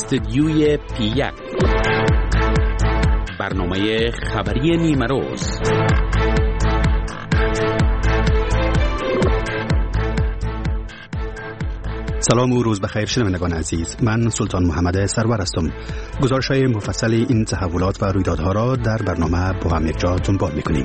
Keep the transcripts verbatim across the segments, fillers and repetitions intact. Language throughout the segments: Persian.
استدیوی پی یک، برنامه خبری نیمه روز. سلام و روز بخیر شنوندگان عزیز، من سلطان محمد سرور هستم. گزارش‌های مفصل این تحولات و رویدادها را در برنامه با هم یکجا دنبال می‌کنیم.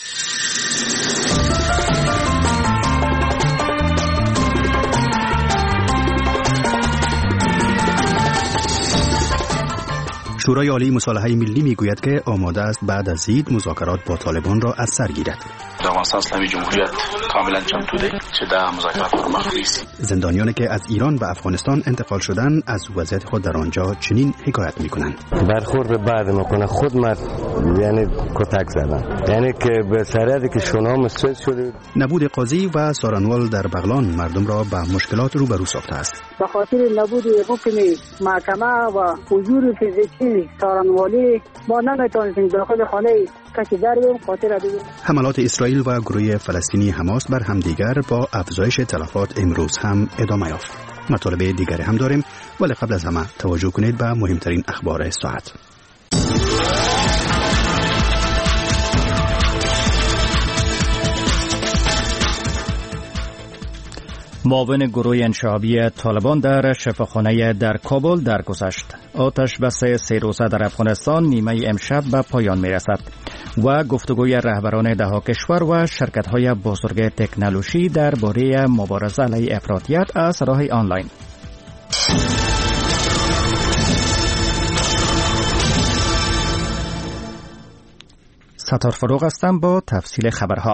شورای عالی مصالحه ملی میگوید که آماده است بعد از عید مذاکرات با طالبان را از سر گیرد. افغانستان اسلامی جمهوریت کاملا چمتو ده چې دا مذاکرات پر مخ بیسي. زندانیانی که از ایران به افغانستان انتقال شدند از وضعیت خود در آنجا چنین حکایت میکنند. برخورد بعد میکنه خود مرد یعنی کتک زدن، یعنی که به شرایطی که شونام استرس شده. نبود قاضی و سارنوال در بغلان مردم را به مشکلات روبرو ساخته است. به خاطر نبود حکم محکمه و حضور فیزیکی سارنوالی ما نمیتونستیم داخل خانه کسی دریم. خاطر دیگه حملات اسرائیل و گروه فلسطینی حماس بر همدیگر با افزایش تلفات امروز هم ادامه یافت. مطالب دیگری هم داریم، ولی قبل از همه توجه کنید به مهمترین اخبار ساعت. معاون گروه انشعابی طالبان در شفاخانه در کابل درگذشت. آتش بس سه روزه در افغانستان نیمه امشب به پایان می رسد و گفتگوی رهبران دهها کشور و شرکت‌های بزرگ تکنولوژی درباره مبارزه علیه افراطیت از راه آنلاین. ستار فروغ هستم با تفصیل خبرها.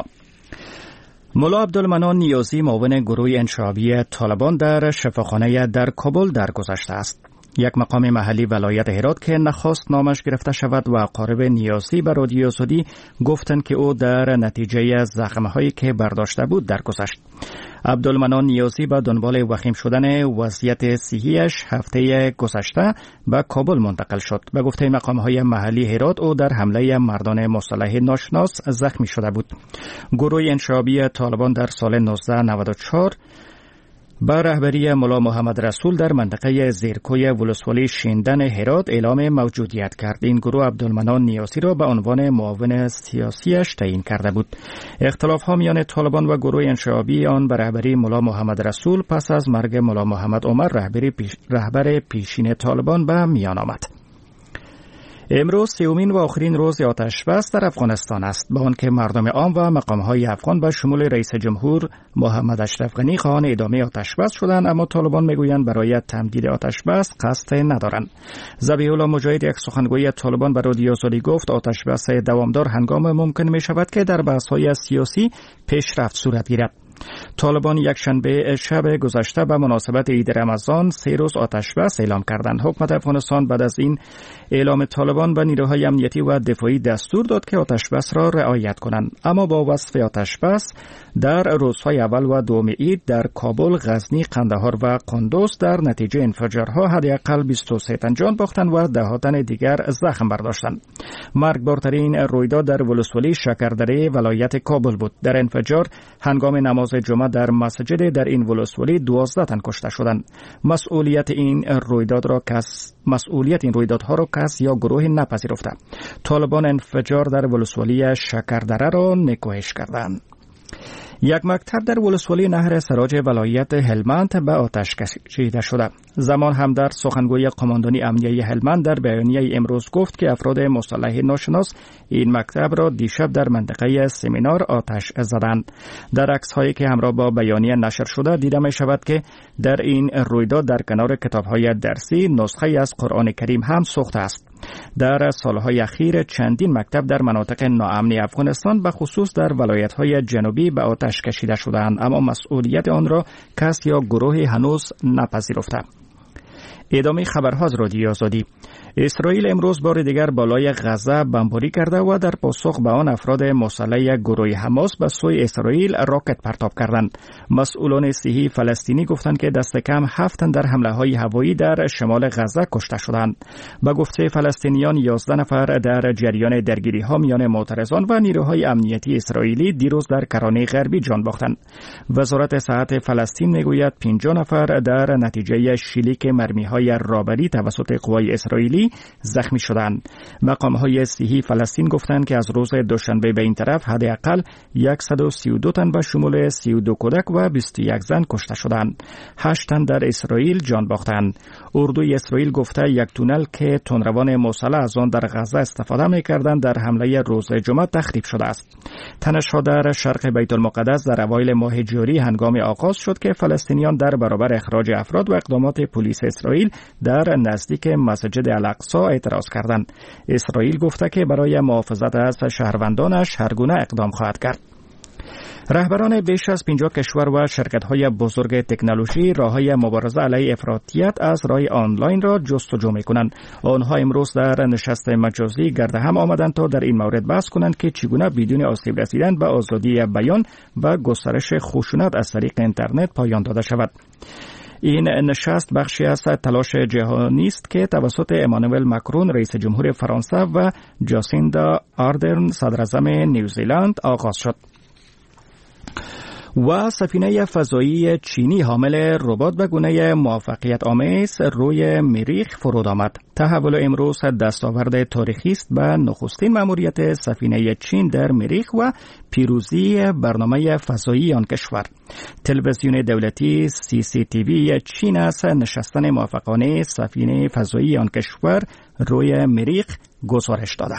ملا عبدالمنان نیازی معاون گروه انشعابی طالبان در شفاخانه در کابل درگذشته است. یک مقام محلی ولایت هرات که نخواست نامش گرفته شود و اقارب نیازی به رادیو آزادی گفتند که او در نتیجه زخم‌هایی که برداشته بود درگذشت. عبدالمنان نیازی به دنبال وخیم شدن وضعیت صحیش هفته گذشته به کابل منتقل شد. به گفته مقام‌های محلی هرات او در حمله مردان مسلح ناشناس زخمی شده بود. گروه انشعابی طالبان در سال نوزده نود و چهار با رهبری ملا محمد رسول در منطقه زیرکوی ولسوالی شیندن هرات اعلام موجودیت کرد. این گروه عبدالمنان نیازی را به عنوان معاون سیاسیش تعیین کرده بود. اختلاف‌ها میان طالبان و گروه انشعابی آن به رهبری ملا محمد رسول پس از مرگ ملا محمد عمر رهبری پیش رهبر پیشین طالبان به میان آمد. امروز سومین و آخرین روز آتش بس در افغانستان است، با آنکه مردم عام و مقام‌های افغان به شمول رئیس جمهور محمد اشرف غنی خواهان ادامه آتش بس شدند، اما طالبان میگویند برای تمدید آتش بس قصد ندارند. ذبیح الله مجاهد یک سخنگوی طالبان به رادیو آزادی گفت آتش بس دوامدار هنگام ممکن می شود که در بحث‌های سیاسی پیشرفت صورت گیرد. طالبان یک شنبه شب گذشته به مناسبت عید رمضان سه روز آتش بس اعلام کردند. حکومت افغانستان بعد از این اعلام طالبان به نیروهای امنیتی و دفاعی دستور داد که آتش بس را رعایت کنند، اما با وصف آتش بس در روزهای اول و دوم عید در کابل، غزنی، قندهار و قندوز در نتیجه انفجارها حداقل بیست و سه تن جان باختند و ده تن دیگر زخم برداشتند. مرگبارترین رویداد در ولسوالی شکردره ولایت کابل بود. در انفجار هنگام نماز جمعه در مسجد در این ولسوالی دوازده تن کشته شدند. مسئولیت این رویداد را کس مسئولیت این رویدادها را کس یا گروه نپذیرفته. طالبان انفجار در ولسوالی شکردره را نکوهش کردند. یک مکتب در ولسوالی نهر سراج ولایت هلمند به آتش کشیده شده. زمان همدرد سخنگوی قماندانی امنیه هلمند در بیانیه امروز گفت که افراد مسلح ناشناس این مکتب را دیشب در منطقه سمینار آتش زدند. در عکس‌هایی که همراه با بیانیه نشر شده دیده می شود که در این رویداد در کنار کتاب‌های درسی نسخه از قرآن کریم هم سوخته است. در سالهای اخیر چندین مکتب در مناطق ناامن افغانستان به خصوص در ولایت‌های جنوبی به آتش کشیده شدند، اما مسئولیت آن را کس یا گروهی هنوز نپذیرفته. ادامه خبرها از رادیو آزادی. اسرائیل امروز بار دیگر بالای غزه بمباری کرده و در پاسخ به آن افراد مسلح گروه حماس به سوی اسرائیل راکت پرتاب کردند. مسئولان صحی فلسطینی گفتند که دست کم هفت تن در حمله های هوایی در شمال غزه کشته شدند. به گفته فلسطینیان یازده نفر در جریان درگیری ها میان معترضان و نیروهای امنیتی اسرائیلی دیروز در کرانه غربی جان باختند. وزارت صحت فلسطین میگوید پنجاه نفر در نتیجه شلیک مرمی های رابری توسط قوای اسرائیلی زخمی شدند. مقام‌های صحی فلسطین گفتند که از روز دوشنبه به این طرف حداقل صد و سی و دو تن به شمول سی و دو کودک و بیست و یک زن کشته شدند. هشت تن در اسرائیل جان باختند. اردوی اسرائیل گفته یک تونل که تندروان مسلح از آن در غزه استفاده می‌کردند در حمله روز جمعه تخریب شده است. تنش‌ها در شرق بیت المقدس در اوایل ماه جاری هنگام آغاز شد که فلسطینیان در برابر اخراج افراد و اقدامات پلیس اسرائیل در نزدیک مسجد الاقصی اعتراض کردند. اسرائیل گفته که برای محافظت از شهروندانش هر گونه اقدام خواهد کرد. رهبران بیش از پنجاه کشور و شرکت‌های بزرگ تکنولوژی راه‌های مبارزه علیه افراطیت از راه آنلاین را جستجو می‌کنند. آنها امروز در نشست مجازی گرد هم آمدند تا در این مورد بحث کنند که چگونه بدون آسیب رسیدن به آزادی بیان و گسترش خشونت از طریق اینترنت پایان داده شود. این نشست بخشی از تلاش جهانی است که توسط امانوئل ماکرون رئیس جمهور فرانسه و جاسیندا آردرن صدراعظم نیوزیلند آغاز شد. و سفینه فضایی چینی حامل ربات به گونه موفقیت آمیز روی مریخ فرود آمد. تحول امروز دستاورد تاریخی است به نخستین مأموریت سفینه چین در مریخ و پیروزی برنامه فضایی آن کشور. تلویزیون دولتی سی سی تی وی چین از نشستن موفقانه سفینه فضایی آن کشور روی مریخ گزارش داده.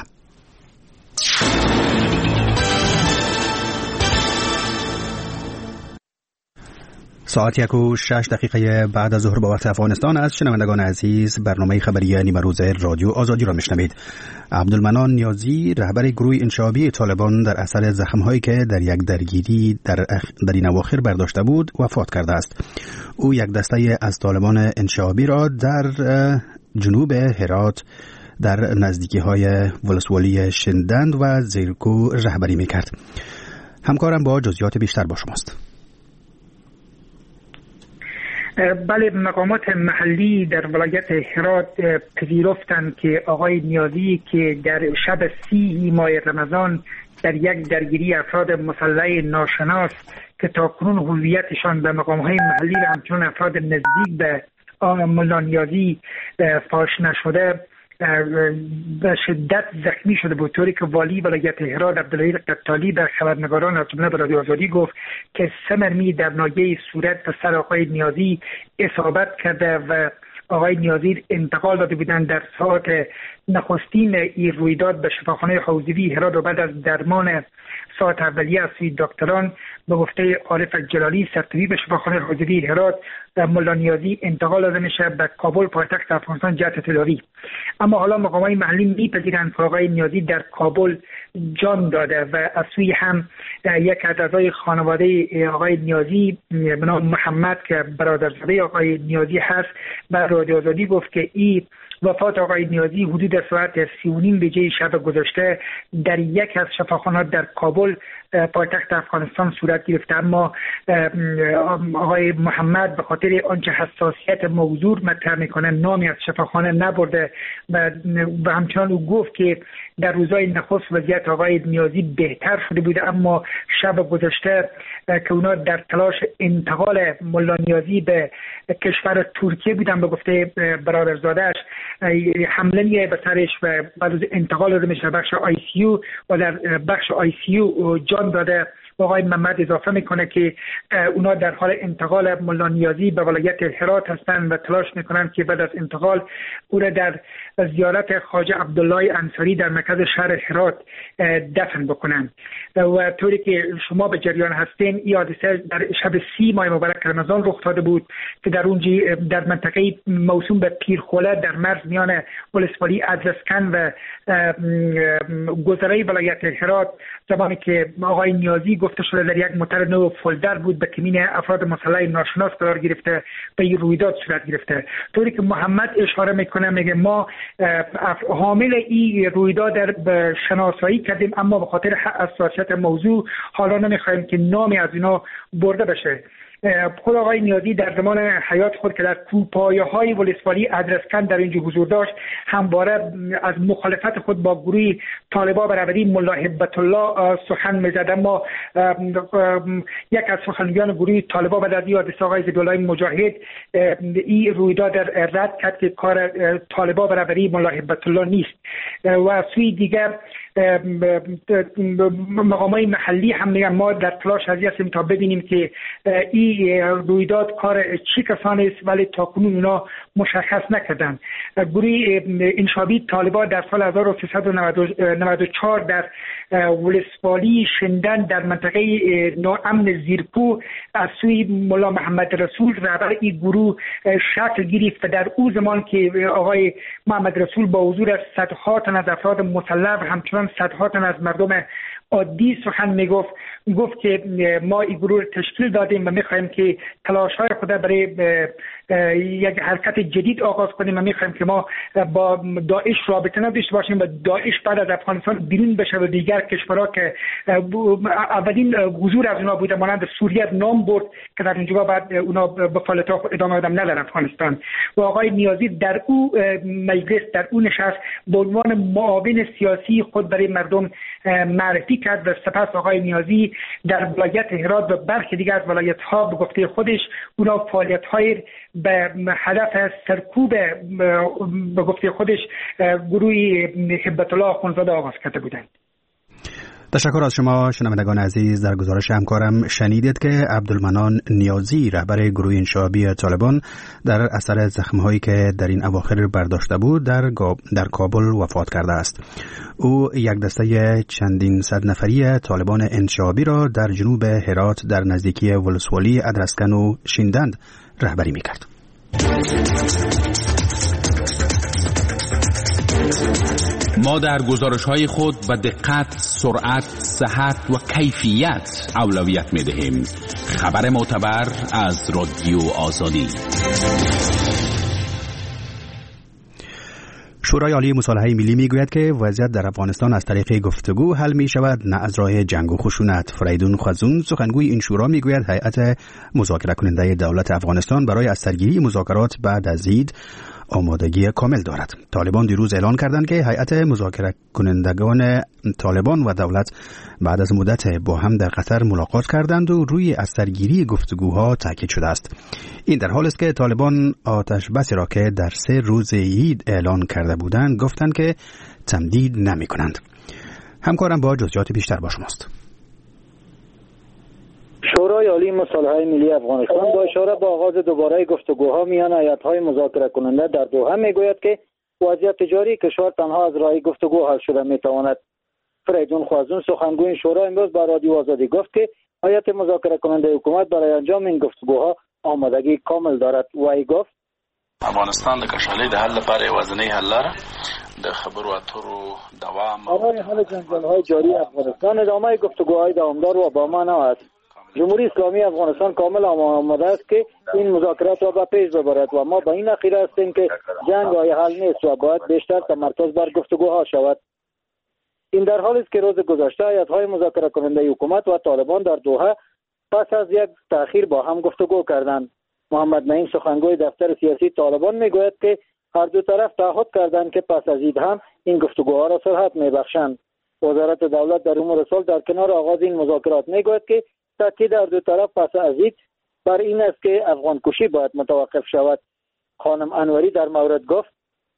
ساعت یک و شش دقیقه بعد از ظهر با وقت افغانستان از شنوندگان عزیز برنامه خبری نیمه روزه رادیو آزادی را میشنوید. عبدالمنان نیازی رهبر گروه انشعابی طالبان در اثر زخم‌هایی که در یک درگیری در, اخ... در این اواخر برداشته بود وفات کرده است. او یک دسته از طالبان انشعابی را در جنوب هرات در نزدیکی‌های ولسوالی شندند و زیرکو رهبری میکرد. همکارم با جزئیات بیشتر با شماست. بله، مقامات محلی در ولایت هرات پذیرفتند که آقای نیازی که در شب سی ماه رمضان در یک درگیری افراد مسلح ناشناس که تاکنون هویتشان به مقامهای محلی و همچنین افراد نزدیک به ملا نیازی فاش نشده به شدت زخمی شده بود، طوری که والی ولایت هرات عبدالعزیز قطالی به خبرنگاران از جمله به رادیو آزادی گفت که سه مرمی در ناحیه صورت به سر آقای نیازی اصابت کرده و آقای نیازی انتقال داده بودند در ساعت نخستین این رویداد به شفاخانه حوزوی هرات و بعد از درمان ساعت اولیه از سوی دکتران به گفته عارف جلالی سرطبیب شفاخانه حوزوی هرات ملا نیازی انتقال داده میشه به کابل پایتخت افغانستان جهت تداوی. اما حالا مقامات محلی میپذیرند که آقای نیازی در کابل جان داده و از سوی هم یک از اعضای خانواده آقای نیازی به نام محمد که برادرزاده آقای نیازی هست به رادیو آزادی گفت که این وفات آقای نیازی حدود ساعت سی و نیم بجه شب گذشته در یک از شفاخانه‌ها در کابل پایتخت افغانستان صورت گرفته. اما آقای محمد به خاطر آنچه حساسیت موضوع مطرح میکنه نامی از شفاخانه نبرده و همچنان او گفت که در روزهای نخست وضعیت آقای نیازی بهتر شده بوده، اما شب گذشته که اونا در تلاش انتقال ملا نیازی به کشور ترکیه بودن به گفته برادرزاده‌اش حمله به سرش و بعد از انتقال داده میشه بخش آی سی یو و در بخش آی سی یو جان داده. آقای محمد اضافه میکنه که اونا در حال انتقال ملا نیازی به ولایت هرات هستند و تلاش میکنند که بعد از انتقال او را در زیارت خواجه عبدالله انصاری در مرکز شهر هرات دفن بکنند. و طوری که شما به جریان هستین این حادثه در شب سی ماه مبارک رمضان رخ داده بود که در اونجا در منطقه موسوم به پیرخوله در مرز میان ولسوالی ادرسکن و گذره ولایت هرات زمانی که آقای نیازی گفته شده در یک موتر نو فولدر بود، به کمین افراد مسلح ناشناس قرار گرفته و این رویداد صورت گرفته. طوری که محمد اشاره میکنه، میگه ما حامل این رویداد در شناسایی کردیم، اما به خاطر حساسیت موضوع حالا نمیخوایم که نامی از اینا برده بشه. خود آقای نیازی در زمان حیات خود که در کوپایه های ولسوالی ادرسکند در اینجا حضور داشت، همواره از مخالفت خود با گروه طالبا برابری ملا هبت الله سخن میزد. اما یک از سخنگویان گروه طالبا بعد از یاد آقای زبیالله مجاهد این رویداد رد کرد که کار طالبا برابری ملا هبت الله نیست و سوی دیگر مقامات محلی هم میگن ما در تلاش هستیم تا ببینیم که این رویداد کار چی کسانی است، ولی تاکنون اونا مشخص نکردن. گروه انشابی طالبان در سال هزار و سیصد و نود و چهار در ولسوالی شندن در منطقه ناامن زیرکو از سوی ملا محمد رسول رهبر این گروه شکل گرفت و در او زمان که آقای محمد رسول با حضور از صدها تن از افراد مسلح و همچنان صدها تن از مردم عادی سخن میگفت، گفت که ما این گروه تشکیل دادیم و میخوایم که تلاش‌های خود برای یک حرکت جدید آغاز کنیم و میخوایم که ما با داعش رابطه نداشته باشیم و داعش بعد از افغانستان بیرون بشه و دیگر کشورها که اولین حضور از اونا بوده مانند سوریه نام برد که در اینجا بعد اونا به فعالیت‌ها ادامه دادن نه در افغانستان. و آقای نیازی در او مجلس در او نشست به عنوان معاون سیاسی خود برای مردم معرفی کرد و سپس آقای نیازی در ولایت هرات و برخی دیگر از ولایت‌ها به گفته خودش اونا فعالیت‌های به هدف سرکوب به گفته خودش گروه هبت الله اخوندزاده آغاز کرده بودند. تشکر از شما شنوندگان عزیز. در گزارش همکارم شنیدید که عبدالمنان نیازی رهبر گروه انشابی طالبان در اثر زخم‌هایی که در این اواخر برداشته بود در در کابل وفات کرده است. او یک دسته چندین صد نفری طالبان انشابی را در جنوب هرات در نزدیکی ولسوالی ادرسکن و شیندند رهبری می‌کرد. ما در گزارش‌های خود به دقت، سرعت، صحت و کیفیت اولویت می‌دهیم. خبر معتبر از رادیو آزادی. شورای عالی مصالحه ملی میگوید که وضعیت در افغانستان از طریق گفتگو حل می شود، نه از راه جنگ و خشونت. فریدون خوازون سخنگوی این شورا میگوید هیئت مذاکره کننده دولت افغانستان برای از سرگیری مذاکرات بعد از عید آمادگی کامل دارد. طالبان دیروز اعلان کردند که هیئت مذاکره کنندگان طالبان و دولت بعد از مدت با هم در قطر ملاقات کردند و روی از سرگیری گفتگوها تاکید شده است. این در حالی است که طالبان آتش بسی را که در سه روز عید اعلان کرده بودند گفتند که تمدید نمی کنند. همکارم با جزئیات بیشتر با شماست. شورای عالی مصالحه ملی افغانستان با اشاره به آغاز دوباره گفتگوها میان هیئت‌های مذاکره کننده در دوحه میگوید که وضعیت جاری کشور تنها از راه گفتگو حل شده میتواند. فریدون خوازون سخنگوی شورا امروز با رادیو آزادی گفت که هیئت مذاکره کننده حکومت برای انجام این گفتگوها آمادگی کامل دارد. وی گفت افغانستان د کشالۍ د حل لپاره یوازینی حل لاره د خبرو اترو دوام برای حل جنجال‌های جاری افغانستان ادامه گفتگوهای دوامدار و با معنا است. جمهوری اسلامی افغانستان کامل آماده است که این مذاکرات را به پیش ببرد و ما به این عقیده هستیم که جنگ راه حل نیست و باید بیشتر تمرکز بر گفتگوها شود. این در حالی است که روز گذشته هیئت‌های مذاکره کننده حکومت و طالبان در دوحه پس از یک تأخیر با هم گفتگو کردند. محمد نعیم سخنگوی دفتر سیاسی طالبان میگوید که هر دو طرف تعهد کردند که پس از عید هم این گفتگوها را صحت میبخشند. وزارت دولت در امور صلح در کنار آغاز این مذاکرات میگوید که تاکید در دو طرف پس از عید بر این است که افغان کشی باید متوقف شود. خانم انوری در مورد گفت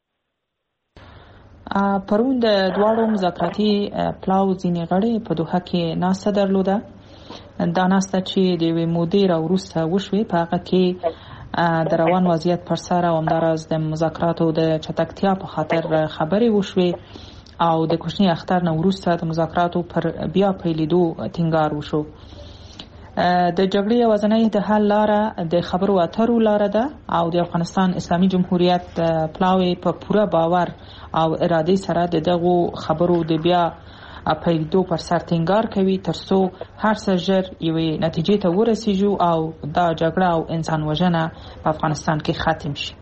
پرون د دواړو مذاکراتي پلاو ځینې غړي په دوحه کې ناسته درلوده. دا ناسته چې د یوې مودې راوروسته وشوې په هغه کې د روان وضعیت پر سر او همداراز د مذاکراتو د چټکتیا په خاطر خبرې وشوې او د کوچني اختر نه وروسته د مذاکراتو پر بیا پیلېدو ټینګار وشو. د جګړې یوازینۍ د حل لاره د خبرو اترو لاره ده او د افغانستان اسلامي جمهوریت پلاوی په پوره باور او اراده سره د دغو خبرو د بیا پیدو پر سر ټینګار کوي ترڅو هر څه ژر یوې نتیجې ته ورسیږو او دا جګړه او انسان وژنه په افغانستان کې ختم شي.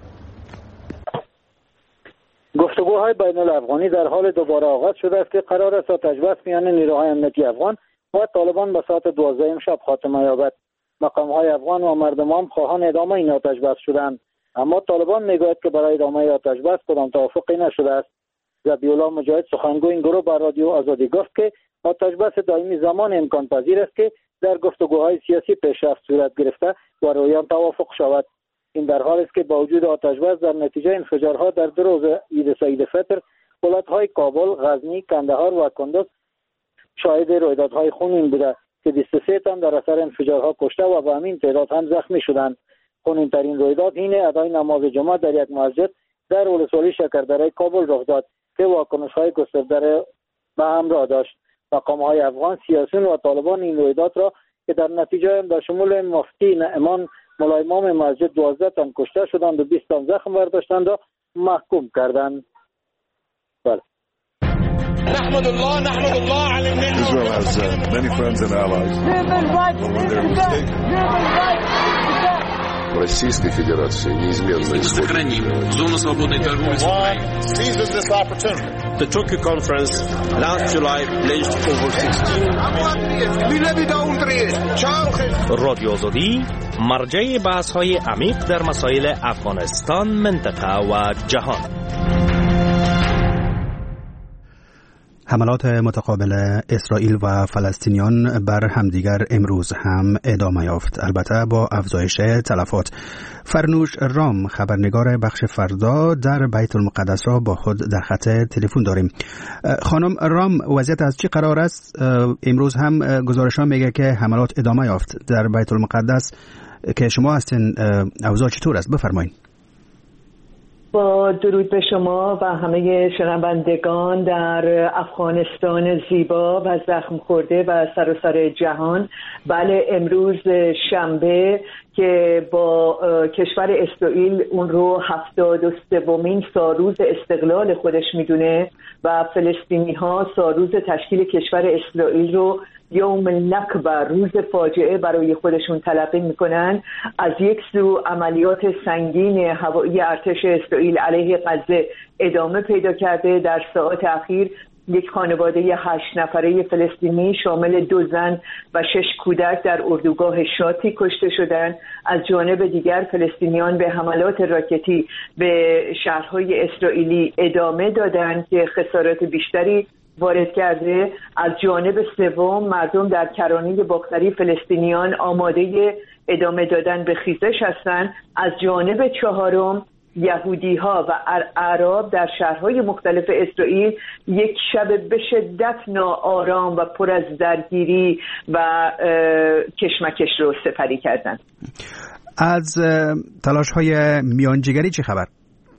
گفتگوهای بین الافغانی در حال دوباره آغاز شده است که قرار است آتش بس میان نیروهای امنیتی افغان و طالبان به ساعت دوازده شب خاتمه یابد. مقامهای افغان و مردم هم خواهان ادامه این آتش بس شدند، اما طالبان میگوید که برای ادامه آتش بس کدام توافقی نشده است. ذبیح‌الله مجاهد سخنگوی این گروه بر رادیو آزادی گفت که آتش بس دائمی زمان امکان پذیر است که در گفتگوهای سیاسی پیشرفت صورت گرفته و روی آن توافق شود. این در حال است که با وجود آتش بس در نتیجه انفجارها در دو روز عید سعید فطر ولایت‌های کابل، غزنی، کندهار و کندز شاهد رویدادهای خونین بوده که بیست و سه تن در اثر انفجارها کشته و به همین تعداد هم زخمی شدند. خونین ترین رویداد این ادای نماز جمعه در یک مسجد در ولسوالی شکردره کابل رخ داد که واکنش‌های گسترده به همراه داشت. مقام‌های افغان، سیاسیون و طالبان این رویداد را که در نتیجه به شمول مفتی نعمان مولای امام مسجد دوازده تن کشته شدند و بیست تن زخم برداشتند و محکوم کردند. بله. نحمد الله نحمد الله على النعمة. Israel has uh, many friends and allies. Российской Федерации неизменно сохраним зону свободной торговли. Seizes this opportunity. The Tokyo conference last July pledged over sixteen رادیو آزادی مرجع بحث‌های عمیق در مسائل افغانستان، منطقه و جهان. حملات متقابل اسرائیل و فلسطینیان بر همدیگر امروز هم ادامه یافت، البته با افزایش تلفات. فرنوش رام، خبرنگار بخش فردا در بیت المقدس، را با خود در خط تلفن داریم. خانم رام، وضعیت از چی قرار است؟ امروز هم گزارش‌ها میگه که حملات ادامه یافت در بیت المقدس که شما هستین. اوضاع چطور است؟ بفرمایید. با درود به شما و همه شنوندگان در افغانستان زیبا و زخم خورده و سراسر جهان. بله، امروز شنبه که با کشور اسرائیل اون رو هفتاد و سومین سالروز استقلال خودش میدونه و فلسطینی ها سالروز تشکیل کشور اسرائیل رو یوم نکبه، روز فاجعه، برای خودشون تلقی میکنن. از یک سو عملیات سنگین هوایی ارتش اسرائیل علیه غزه ادامه پیدا کرده. در ساعات اخیر یک خانواده هشت نفره فلسطینی شامل دو زن و شش کودک در اردوگاه شاتی کشته شدند. از جانب دیگر فلسطینیان به حملات راکتی به شهرهای اسرائیلی ادامه دادند که خسارات بیشتری وارد کرده. از جانب سوم مردم در کرانه باختری فلسطینیان آماده ادامه دادن به خیزش هستند. از جانب چهارم یهودی ها و اعراب در شهرهای مختلف اسرائیل یک شب به شدت ناآرام و پر از درگیری و کشمکش رو سپری کردند. از تلاش های میانجیگری چه خبر؟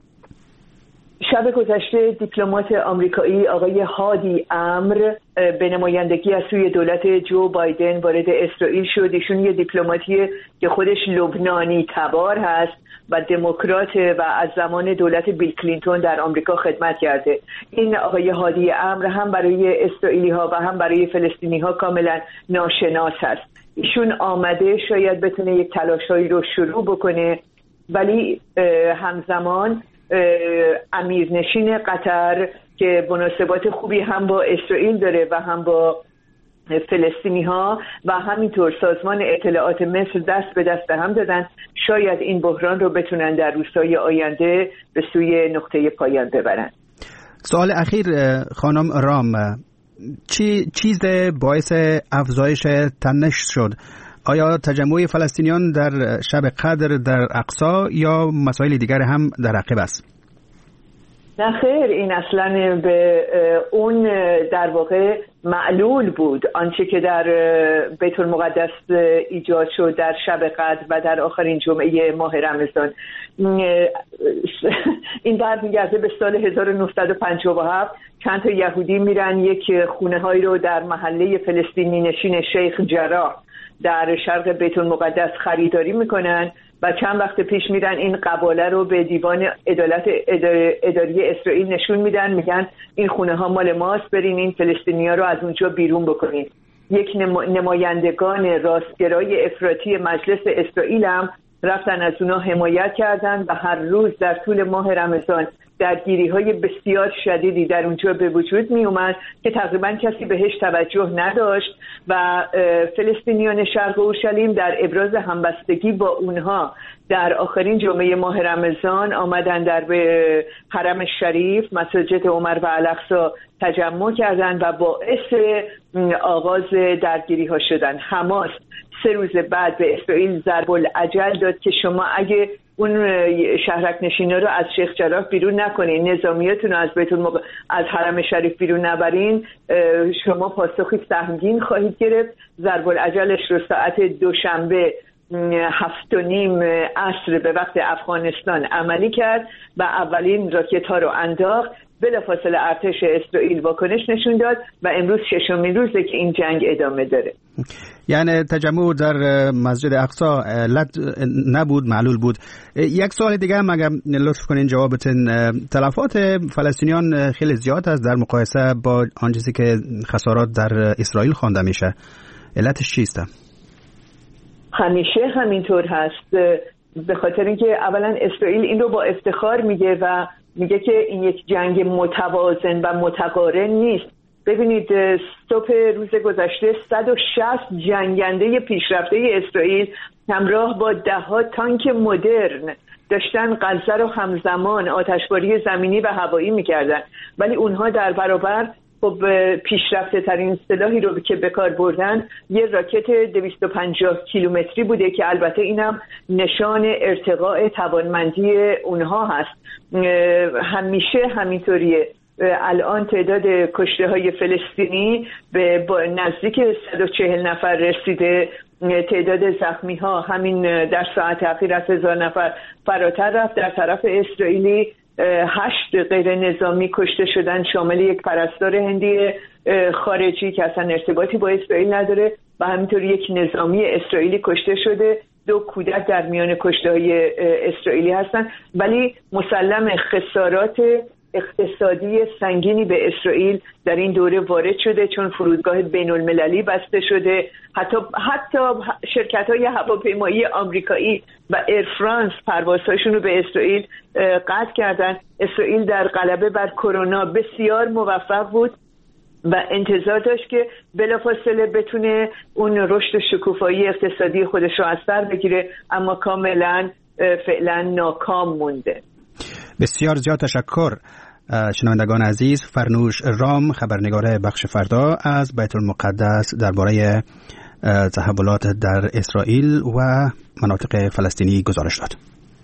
شب گذشته دیپلمات آمریکایی آقای هادی امر به نمایندگی از سوی دولت جو بایدن وارد اسرائیل شد. ایشون یه دیپلماتیه که خودش لبنانی تبار هست و دموکرات و از زمان دولت بیل کلینتون در آمریکا خدمت کرده. این آقای هادی امر هم برای اسرائیلی ها و هم برای فلسطینی ها کاملا ناشناس هست. ایشون آمده شاید بتونه یک تلاشایی رو شروع بکنه، ولی همزمان امیرنشین قطر که مناسبات خوبی هم با اسرائیل داره و هم با فلسطینی ها و همینطور سازمان اطلاعات مصر دست به دست هم دادن، شاید این بحران رو بتونن در روزهای آینده به سوی نقطه پایان ببرن. سوال اخیر خانم رام، چی چیز باعث افزایش تنش شد؟ آیا تجمع فلسطینیان در شب قدر در اقصی یا مسائل دیگر هم در عقب است؟ نه خیر، این اصلا به اون در واقع معلول بود. آنچه که در بیت المقدس ایجاد شد در شب قدر و در آخرین جمعه ماه رمضان، این برمیگرده به سال هزار و نهصد و پنجاه و هفت. چند تا یهودی میرن یک خونه هایی رو در محله فلسطینی نشین شیخ جراح در شرق بیت المقدس خریداری میکنن و چند وقت پیش میرن این قباله رو به دیوان عدالت اداری اسرائیل نشون میدن، میگن این خونه ها مال ماست، برین این فلسطینی‌ها رو از اونجا بیرون بکنین. یک نمایندگان راستگرای افراطی مجلس اسرائیل هم رفتن از اونها حمایت کردن و هر روز در طول ماه رمضان درگیری های بسیار شدیدی در اونجا به وجود می اومد که تقریبا کسی بهش توجه نداشت و فلسطینیان شرق اورشلیم در ابراز همبستگی با اونها در آخرین جمعه ماه رمضان آمدن در به حرم شریف مساجد عمر و الاقصی تجمع کردن و باعث آغاز درگیری ها شدن. حماس سه روز بعد به اسرائیل ضرب العجل داد که شما اگه اون شهرک نشینا رو از شیخ جراح بیرون نکنین، نظامیاتون رو از بیت المق... از حرم شریف بیرون نبرین، شما پاسخی سهمگین خواهید گرفت. ضرب العجلش رو ساعت دوشنبه هفت و نیم عصر به وقت افغانستان عملی کرد و اولین راکت ها رو انداخت. بلافاصله ارتش اسرائیل واکنش نشون داد و امروز ششمین روزه که این جنگ ادامه داره. یعنی تجمع در مسجد اقصی علت نبود، معلول بود. یک سوال دیگه هم اگر لطف کنین جوابتون، تلفات فلسطینیان خیلی زیاد است در مقایسه با آن چیزی که خسارات در اسرائیل خوانده میشه، علتش چیست؟ همیشه همینطور هست، به خاطر اینکه اولا اسرائیل این رو با افتخار میگه و میگه که این یک جنگ متوازن و متقارن نیست. ببینید صبح روز گذشته صد و شصت جنگنده پیشرفته اسرائیل همراه با ده ها تانک مدرن داشتن غزه رو همزمان آتشباری زمینی و هوایی میکردن، ولی اونها در برابر خب پیشرفته ترین سلاحی رو که به کار بردن یه راکت دویست و پنجاه کیلومتری بوده که البته اینم نشان ارتقاء توانمندی اونها هست. همیشه همینطوریه. الان تعداد کشته های فلسطینی به نزدیک صد و چهل نفر رسیده، تعداد زخمی ها همین در ساعت اخیر از هزار نفر فراتر رفت. در طرف اسرائیلی هشت غیر نظامی کشته شدن، شامل یک پرستار هندی خارجی که اصلا ارتباطی با اسرائیل نداره و همینطور یک نظامی اسرائیلی کشته شده. دو کودک در میان کشته های اسرائیلی هستن، ولی مسلم خسارات اقتصادی سنگینی به اسرائیل در این دوره وارد شده، چون فرودگاه بین المللی بسته شده. حتی حتی شرکت های هواپیمایی آمریکایی و ایر فرانس پروازهاشون رو به اسرائیل قطع کردن. اسرائیل در غلبه بر کرونا بسیار موفق بود و انتظار داشت که بلافاصله بتونه اون رشد شکوفایی اقتصادی خودش رو از سر بگیره، اما کاملا فعلا ناکام مونده. بسیار زیاد تشکر. شنوندگان عزیز، فرنوش رام خبرنگار بخش فردا از بیت المقدس درباره تحولات در اسرائیل و مناطق فلسطینی گزارش داد.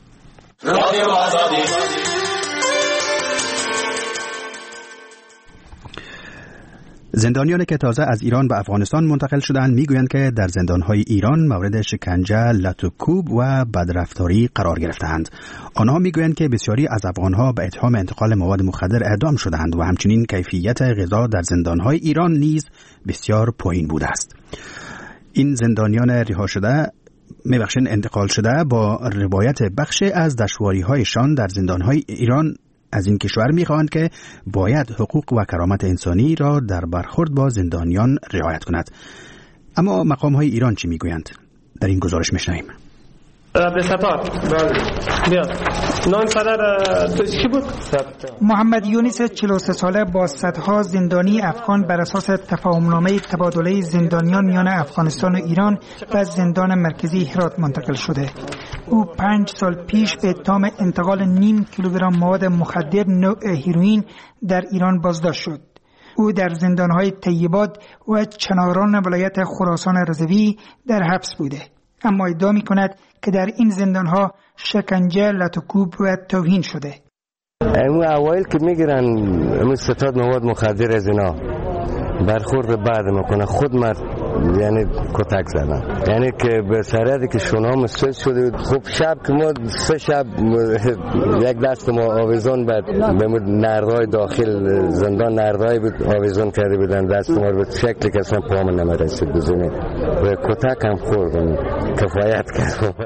زندانیانی که تازه از ایران به افغانستان منتقل شدند میگویند که در زندانهای ایران مورد شکنجه، لط و کوب و بدرفتاری قرار گرفتند. آنها میگویند که بسیاری از افغانها به اتهام انتقال مواد مخدر اعدام شدند و همچنین کیفیت غذا در زندانهای ایران نیز بسیار پایین بوده است. این زندانیان رها شده میبخشن انتقال شده با روایت بخش از دشواری‌هایشان در زندانهای ایران از این کشور می‌خواهند که باید حقوق و کرامت انسانی را در برخورد با زندانیان رعایت کند. اما مقام‌های ایران چی میگویند؟ در این گزارش میشنویم. به ستار بیا نان صدر چی بود؟ محمد یونس چهل و سه ساله با صدها زندانی افغان بر اساس تفاهمنامه تبادله زندانیان میان افغانستان و ایران به زندان مرکزی هرات منتقل شده. او پنج سال پیش به اتهام انتقال نیم کیلوگرم مواد مخدر نوع هیروئین در ایران بازداشت شد. او در زندانهای طیبات و چناران ولایت خراسان رضوی در حبس بوده، اما ادعا می کند که در این زندانها شکنجه، لط و کوب و توهین شده. اون اوایل که میگیرن اون ستاد مواد مخدر از اینا برخورد بعد میکنه، خود مرد یعنی کتک زدن، یعنی که به سرحدی که شونام سوز شده. خب شب که ما سه شب یک دست ما آویزان بعد به نردای داخل زندان نردای بود آویزان کرده بودن، دست ما رو به شکلی که اصلا پامون نمیرسید بزنید و کتک هم خوردم، کفایت کردم.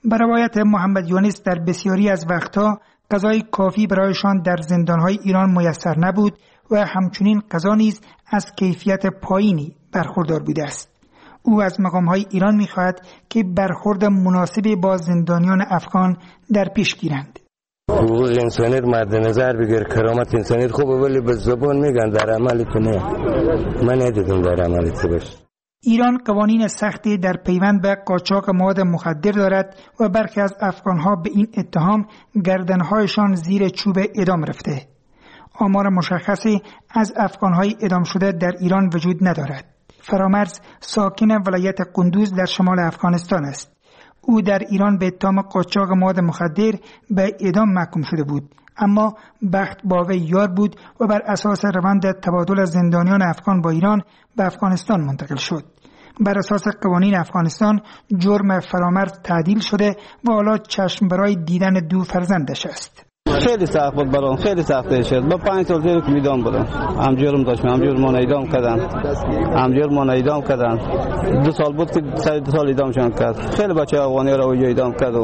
به روایت محمد یونس در بسیاری از وقتها غذای کافی برایشان در زندانهای ایران میسر نبود و همچنین غذا نیز از کیفیت پایینی برخوردار بوده است. او از مقامهای ایران می‌خواهد که برخورد مناسبی با زندانیان افغان در پیش گیرند. حقوق انسانیت مد نظر بگیر، کرامت انسانیت خوبه ولی به زبان میگن، در عمل تو نه. من ندیدم در عمل تو باشه. ایران قوانین سختی در پیوند به قاچاق مواد مخدر دارد و برخی از افغانها به این اتهام گردنهایشان زیر چوب اعدام رفته. آمار مشخصی از افغانهای اعدام شده در ایران وجود ندارد. فرامرز ساکن ولایت قندوز در شمال افغانستان است. او در ایران به اتهام قاچاق مواد مخدر به اعدام محکوم شده بود، اما بخت با وی یار بود و بر اساس روند تبادل زندانیان افغان با ایران به افغانستان منتقل شد. بر اساس قوانین افغانستان جرم فرامرز تعدیل شده و حالا چشم برای دیدن دو فرزندش است. خیلی سخت بود برام، خیلی سخت شد. با پنج سال زیر میدان بودم. هم جرم داشتم، هم جرم من اعدام کردن. هم جرم من اعدام کردن. دو سال بود که سر دو سال اعدامشون کرد. خیلی بچه افغانی را اونجا اعدام کردم.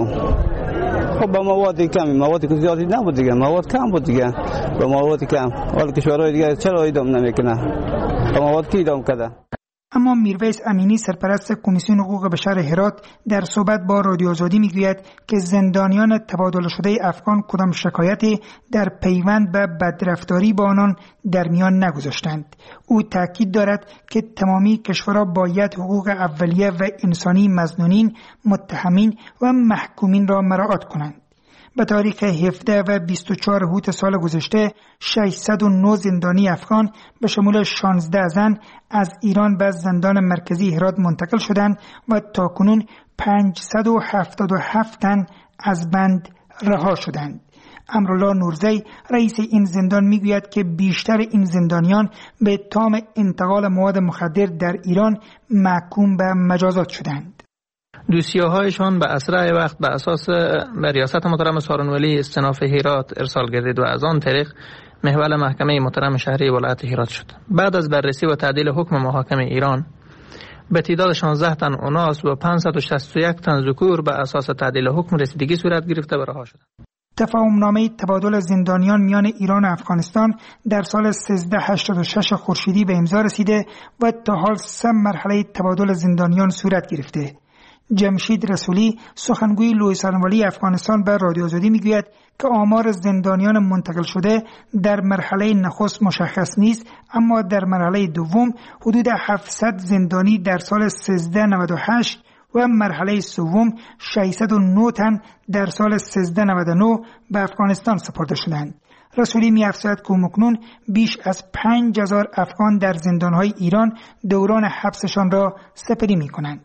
خب با مواد کمی، مواد که زیادی نبود دیگه، مواد کم بود دیگه. با مواد کم. حالا کشورهای دیگه چرا اعدام نمیکنه؟ با مواد کی اعدام کرده؟ اما میرویس امینی سرپرست کمیسیون حقوق بشر هرات در صحبت با رادیو آزادی میگوید که زندانیان تبادل شده افغان کدام شکایتی در پیوند به بدرفتاری با آنان در میان نگذاشتند. او تاکید دارد که تمامی کشورها باید حقوق اولیه و انسانی مظنونین، متهمین و محکومین را مراعات کنند. به تاریخ هفده و بیست و چهار هوت سال گذشته ششصد و نه زندانی افغان به شمول شانزده زن از ایران به زندان مرکزی هرات منتقل شدند و تاکنون پانصد و هفتاد و هفت تن از بند رها شدند. امرالله نورزی رئیس این زندان میگوید که بیشتر این زندانیان به اتهام انتقال مواد مخدر در ایران محکوم به مجازات شدند. دوسیه‌هایشان به اسرع وقت به اساس به ریاست محترم سارنولی استناف هرات ارسال گردید و از آن طریق محول محکمه محترم شهری ولایت هرات شد. بعد از بررسی و تعدیل حکم محاکمه ایران به تعداد شانزده تن اناث و پانصد و شصت و یک تن ذکور به اساس تعدیل حکم رسیدگی صورت گرفته و رها شدند. تفاهمنامه تبادل زندانیان میان ایران و افغانستان در سال سیزده هشتاد و شش خورشیدی به امضا رسیده و تا حال سه مرحله تبادل زندانیان صورت گرفته. جمشید رسولی سخنگوی لوی سارنوالی افغانستان به رادیو آزادی میگوید که آمار زندانیان منتقل شده در مرحله نخست مشخص نیست، اما در مرحله دوم حدود هفتصد زندانی در سال سیزده نود و هشت و مرحله سوم ششصد و نه تن در سال سیزده نود و نه به افغانستان سپرده شدند. رسولی می‌افزاید که اکنون بیش از پنج هزار افغان در زندان‌های ایران دوران حبسشان را سپری می‌کنند.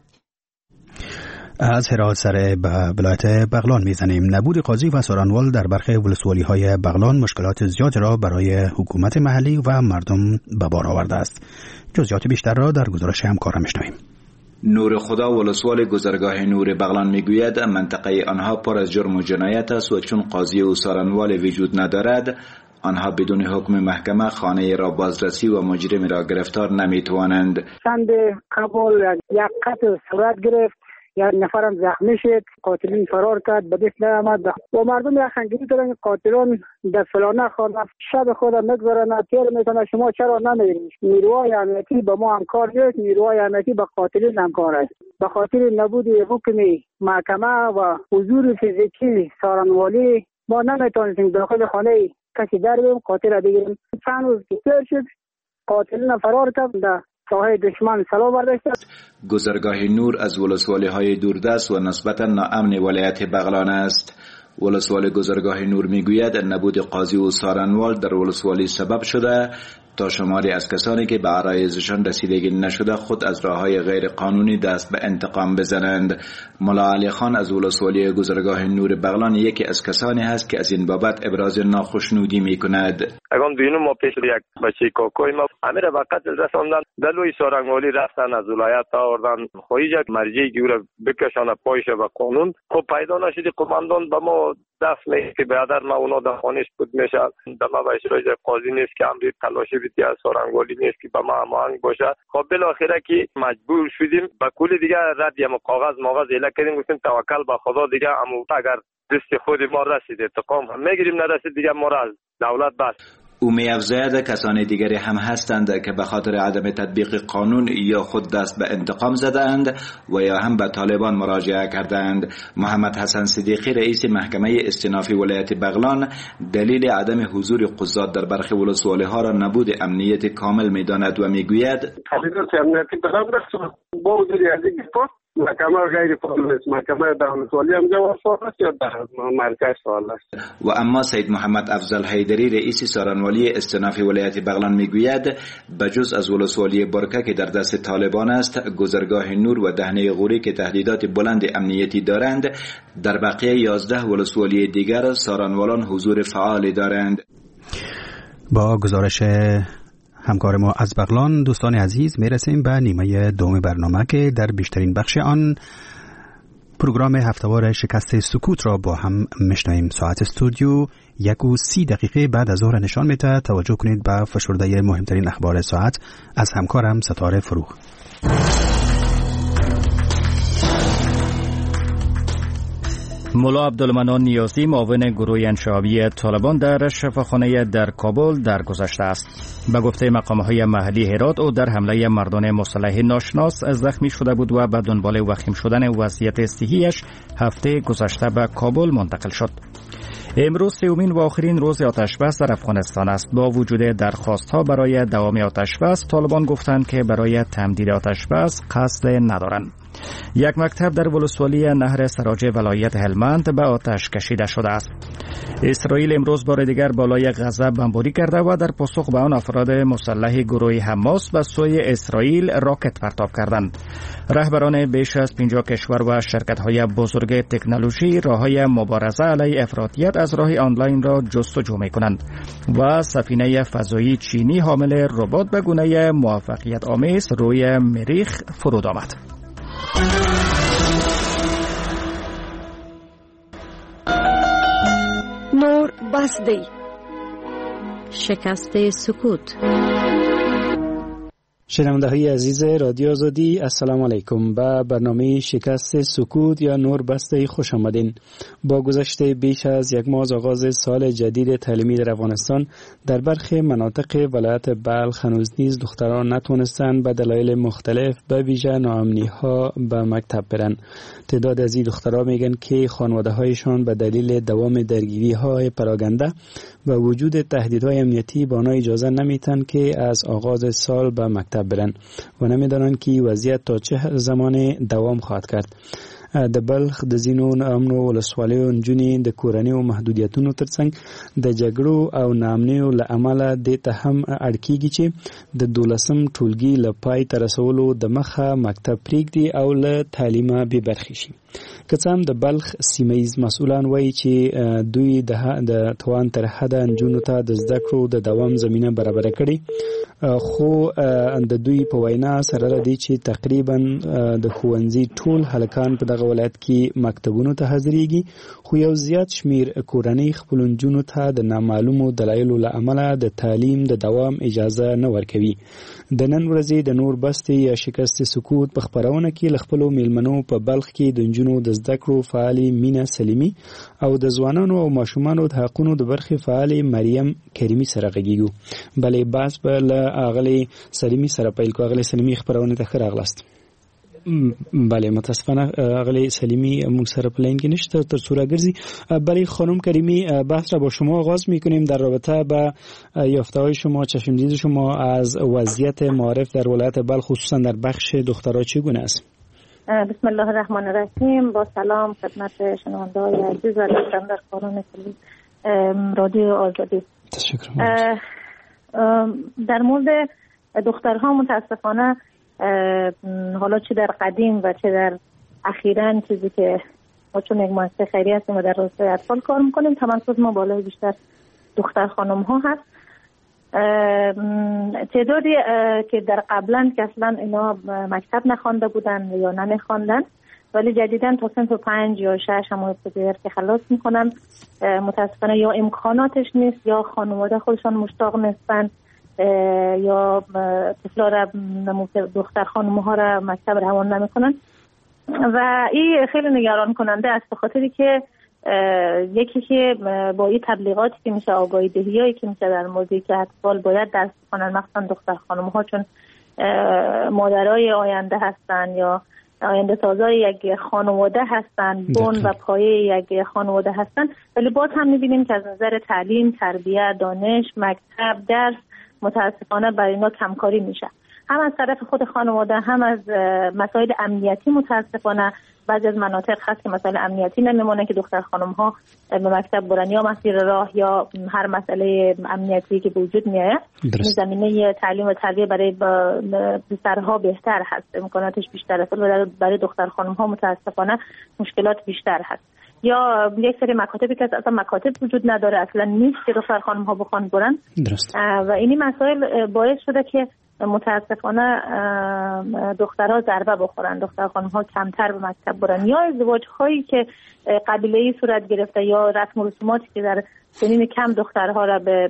از هرات سر به ولایت بغلان میزنیم. نبود قاضی و سارنوال در برخی ولسوالی های بغلان مشکلات زیاد را برای حکومت محلی و مردم به بار آورده است. جزئیات بیشتر را در گزارش همکارم میشنویم. نور خدا ولسوال گذرگاه نور بغلان میگوید منطقه آنها پر از جرم و جنایت است و چون قاضی و سارنوال وجود ندارد آنها بدون حکم محکمه خانه را بازرسی و مجرم را گرفتار نمیتوانند. چند قبل یک قتل صورت گرفت، یک نفرم زخمی شد، قاتلین فرار کرد، به دست نیامد و مردم را خنگیری کردن قاتلان در فلانه خانه شب خود نگذارن تیر میکنه. شما چرا نمیرید؟ نیروهای امنیتی به ما همکار نیست، نیروهای امنیتی به قاتلین همکار است. به خاطر نبود حکم محکمه و حضور فیزیکی سارنوالی ما نمیتونستیم داخل خانه کسی در بیم قاتل را بگیریم. چند روز که تیر شد قاتلین فرار کرد، ساحه دشمن سلا برداشت. گذرگاه نور از ولسوالی های دوردست و نسبتا ناامن ولایت بغلان است. ولسوال گذرگاه نور میگوید نبود قاضی و سارنوال در ولسوالی سبب شده تا شماری از کسانی که به عرایضشان رسیدگی نشده خود از راههای غیر قانونی دست به انتقام بزنند. ملا علی خان از ولسوالی گذرگاه نور بغلان یکی از کسانی هست که از این بابت ابراز ناخشنودی میکند. اگان بینو ما پیش یک بچه کاکوی ما امیر به قتل رساندن، دلوی سارنگوالی رفتن از ولایت آوردن خواهی یک مرجعی که او را بکشانه پایش به قانون. خب پیدا نشدی قماندان به ما دست میگه که برادر ما اونا در خانهش بود میشه در ما به اشراج قاضی نیست که امری تلاشی بیتی از سارنگوالی نیست که به ما هماهنگ باشه. خب بالاخره که مجبور شدیم به کل دیگه رد یم کاغذ ماغذ اله کردیم گفتیم توکل به خدا دیگه امو اگر دست خود ما رسید انتقام هم میگیریم نرسید دیگه ما را از دولت بس. او می‌افزاید کسان دیگری هم هستند که به خاطر عدم تطبیق قانون یا خود دست به انتقام زدند و یا هم به طالبان مراجعه کردند. محمد حسن صدیقی رئیس محکمه استینافی ولایت بغلان دلیل عدم حضور قضات در برخی ولسوالی ها را نبود امنیت کامل می‌داند و می‌گوید امنیتی برابر است با وجود اینکه محکمه غیر فعال است، محکمه دولت‌والی هم جواب فعال است یا در مرکز فعال است. و اما سید محمد افضل حیدری رئیس سارنوالی استینافی ولایت بغلان میگوید بجز از ولسوالی برکه که در دست طالبان است، گذرگاه نور و دهنه غوری که تهدیدات بلند امنیتی دارند، در بقیه یازده ولسوالی دیگر سارنوالان حضور فعالی دارند. با گزارش همکار ما از بغلان دوستان عزیز میرسیم به نیمه دوم برنامه که در بیشترین بخش آن پروگرام هفته‌وار شکست سکوت را با هم میشنویم. ساعت استودیو یک و سی دقیقه بعد از ظهر نشان میده. توجه کنید به فشرده مهمترین اخبار ساعت از همکارم ستاره فروغ. ملا عبدالمنان نیازی معاون گروه انشابی طالبان در شفاخانه در کابل درگذشته است. به گفته مقام‌های محلی هرات او در حمله مردان مسلح ناشناس زخمی شده بود و به دنبال وخیم شدن وضعیت صحیش هفته گذشته به کابل منتقل شد. امروز سومین و آخرین روز آتشبس در افغانستان است. با وجود درخواست‌ها برای دوام آتشبس، طالبان گفتند که برای تمدید آتشبس قصد ندارند. یک مکتب در ولسوالی نهر سراج ولایت هلمند به آتش کشیده شده است. اسرائیل امروز بار دیگر بالای غزه بمباری کرده و در پاسخ به آن افراد مسلح گروه حماس به سوی اسرائیل راکت پرتاب کردند. رهبران بیش از پنجاه کشور و شرکت‌های بزرگ تکنولوژی راه‌های مبارزه علیه افراطیت از راه آنلاین را جستجو می‌کنند و سفینه فضایی چینی حامل ربات به گونه موفقیت آمیز روی مریخ فرود آمد. نور بسدی شکست سکوت. شنونده های عزیز رادیو آزادی، السلام علیکم. به برنامه شکست سکوت یا نور بسته خوش آمدین. با گذشته بیش از یک ماه از آغاز سال جدید تعلیمی در افغانستان، در برخی مناطق ولایت بلخ هنوز نیز دختران نتونستند به دلایل مختلف به ویژه ناامنی ها به مکتب برن. تعداد از این دخترها میگن که خانواده هایشان به دلیل دوام درگیری های پراگنده و وجود تهدیدهای امنیتی به آنها اجازه نمیتن که از آغاز سال به مکتب برن و نمیدانند که وضعیت تا چه زمان دوام خواهد کرد. د بلخ د زینو امنو ولسوالیو نجونې د کورنۍ او محدودیتونو ترڅنګ د جګړو او ناامنیو له امله د ته هم اړکیږي چې د دولسم ټولګي له پای ته رسولو د مخه مکتب پریږدي او له تعلیمه بې برخې شي. که څه هم د بلخ سیمهیز مسؤلان وایي چې دوی د توان تر حده نجونو ته د زده کړو د دوام زمینه برابره کړي، خو د دوی په وینا سره راځي چې تقریبا د ښوونځي ټول هلکان په دغه ولایت کې مکتبونو ته حاضرېږي، خو یو زیات شمیر کورنۍ خپلو نجونو ته د نامعلومو دلایلو له امله د تعلیم د دوام اجازه نه ورکوي. د نن ورځې د نور بستې یا شکست سکوت په خپرونه کې له خپلو میلمنو په بلخ کې د نجونو د زده کړو فعالې مینه سلیمي او د ځوانانو او ماشومانو د حقونو د برخې فعالې مریم کریمي سره غږیږو. بلې بحث به له اغلې سلیمي سره پیل کوو. اغلې سلیمي خپرونه ته ښه راغلاست. بله، متاسفانه اغلې سلیمی موږ سره په لاین کې نشته، تر څو راګرځي. بله خانم کریمی، بحث را با شما آغاز میکنیم در رابطه با یافته‌های شما، چشمدید شما از وضعیت معارف در ولایت بلخ خصوصا در بخش دخترها چگونه است؟ بسم الله الرحمن الرحیم. با سلام خدمت شنونده‌های عزیز و در کاران رادیو آزادی. تشکر. در مورد دخترها متاسفانه حالا چه در قدیم و چه در اخیراً چیزی که ما چون یک مؤسسه خیریه هستیم و در راستای اطفال کار میکنیم، تمرکز ما بالای بیشتر دختر خانم ها هست. تعدادی که در قبلا که اصلا اینا مکتب نخوانده بودن یا نمیخواندن ولی جدیداً تا سنف پنج یا شش هم ابتدایی که خلاص میکنن. متاسفانه یا امکاناتش نیست یا خانواده خودشان مشتاق نیستن یا طفلا را دختر خانم‌ها را مکتب روان نمیکنن و این خیلی نگران کننده است، به خاطری که یکی که با این تبلیغاتی که میشه، آگاهی دهیایی که میشه در موردی که اطفال باید درس بخونن، مخصوصا دختر خانم‌ها، چون مادرای آینده هستن یا آینده سازای یک خانواده هستن، بن و پایه یک خانواده هستن، ولی باز هم میبینیم که از نظر تعلیم، تربیت، دانش، مکتب، درس متاسفانه برای اینا کمکاری میشه، هم از طرف خود خانواده هم از مسائل امنیتی. متاسفانه بعضی از مناطق هست که مسائل امنیتی نمیمونه که دختر خانم ها به مکتب برن یا مسیر راه یا هر مسئله امنیتی که وجود میاد. این زمینه تعلیم و تربیت برای پسرها بهتر هست، امکاناتش بیشتر است، ولی برای دختر خانم ها متاسفانه مشکلات بیشتر هست. یا یک سری مکاتبی که اصلا مکاتب وجود نداره، اصلا نیست که دختر خانم ها بخوان برن. درست. و اینی مسائل باعث شده که متاسفانه دخترها ضربه بخورن، دختر خانم ها کمتر به مکتب برن، یا ازدواج هایی که قبیله‌ای صورت گرفته یا رسم و رسوماتی که در سنین کم دخترها را به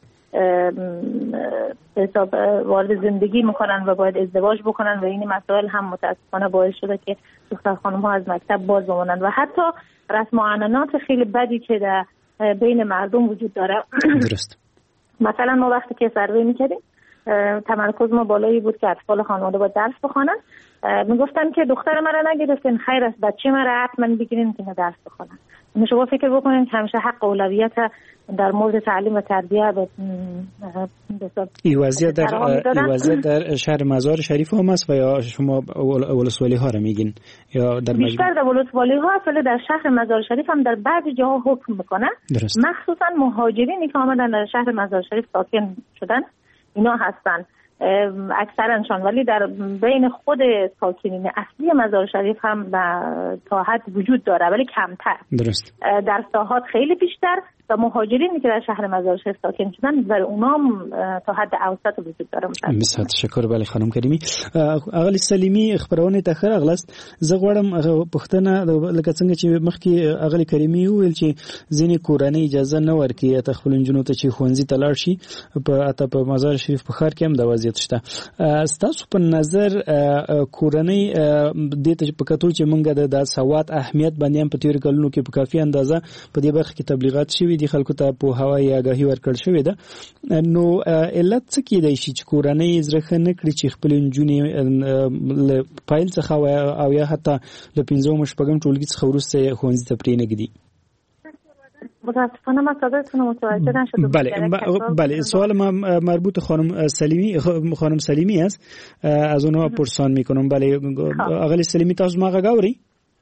حساب وارد زندگی میکنن و باید ازدواج بکنن و این مسائل هم متاسفانه باعث شده که دختر خانم ها از مکتب باز بمونن و حتی رسم و عنعنات خیلی بدی که در بین مردم وجود داره. درست. مثلا ما وقتی که سروی میکردیم تمرکز ما بالایی بود که اطفال خانواده باید درس بخونن، میگفتن که دختر مرا نگرفتین، خیر است بچه مرا حتما بگیرین که درس بخونن. شما فکر بکنین که همیشه حق اولویت در مورد تعلیم و تربیت به این وضعیت در این وضعیت در شهر مزار شریف هم است و یا شما ولسوالی ها رو میگین یا در بیشتر در ولسوالی ها است، ولی در شهر مزار شریف هم در بعضی جاها حکم میکنه، مخصوصا مهاجرینی که آمدن در شهر مزار شریف ساکن شدن اینا هستن اکثرانشان، ولی در بین خود ساکنین اصلی مزار شریف هم تا حد وجود داره ولی کمتر. درست. در ساحات خیلی بیشتر و مهاجرینی که در شهر مزار شریف ساکن شدن برای اونا تا حد اوسط وجود داره. بسیار تشکر. بله خانم کریمی. اغلی سلیمی خبرونه تخر اغلاست زه غواړم پښتنه لکه څنګه چې مخکې اغلی کریمی ویل چې ځینې کورنۍ اجازه نه ورکوي ته خپل نجونو ته چې ښوونځي ته لاړ شي په اته په مزار شریف په ښار کې هم دا وضعیت شته. ستاسو په نظر کورنۍ دې ته په کتو چې موږ د سواد اهمیت باندې هم په تیر کلونو کې په کافي اندازه په دې برخه کې تبلیغات شوي دي، خلکو ته په هوایي آگاهي ورکړل شوې ده، نو علت څه کېدای شي چې کورنۍ زړه نه کړي چې خپل نجونې له پایل څخه او یا حتی له پنځم شپږم ټولګي څخه وروسته ښوونځي ته پرېنږدي؟ متاسفانه ما صدایتون رو متوجه نشدم. بله بله سوال ما مربوط خانم سلیمی خانم سلیمی است، از اونها پرسان میکنم. بله آقای سلیمی تاسو ما غاوري؟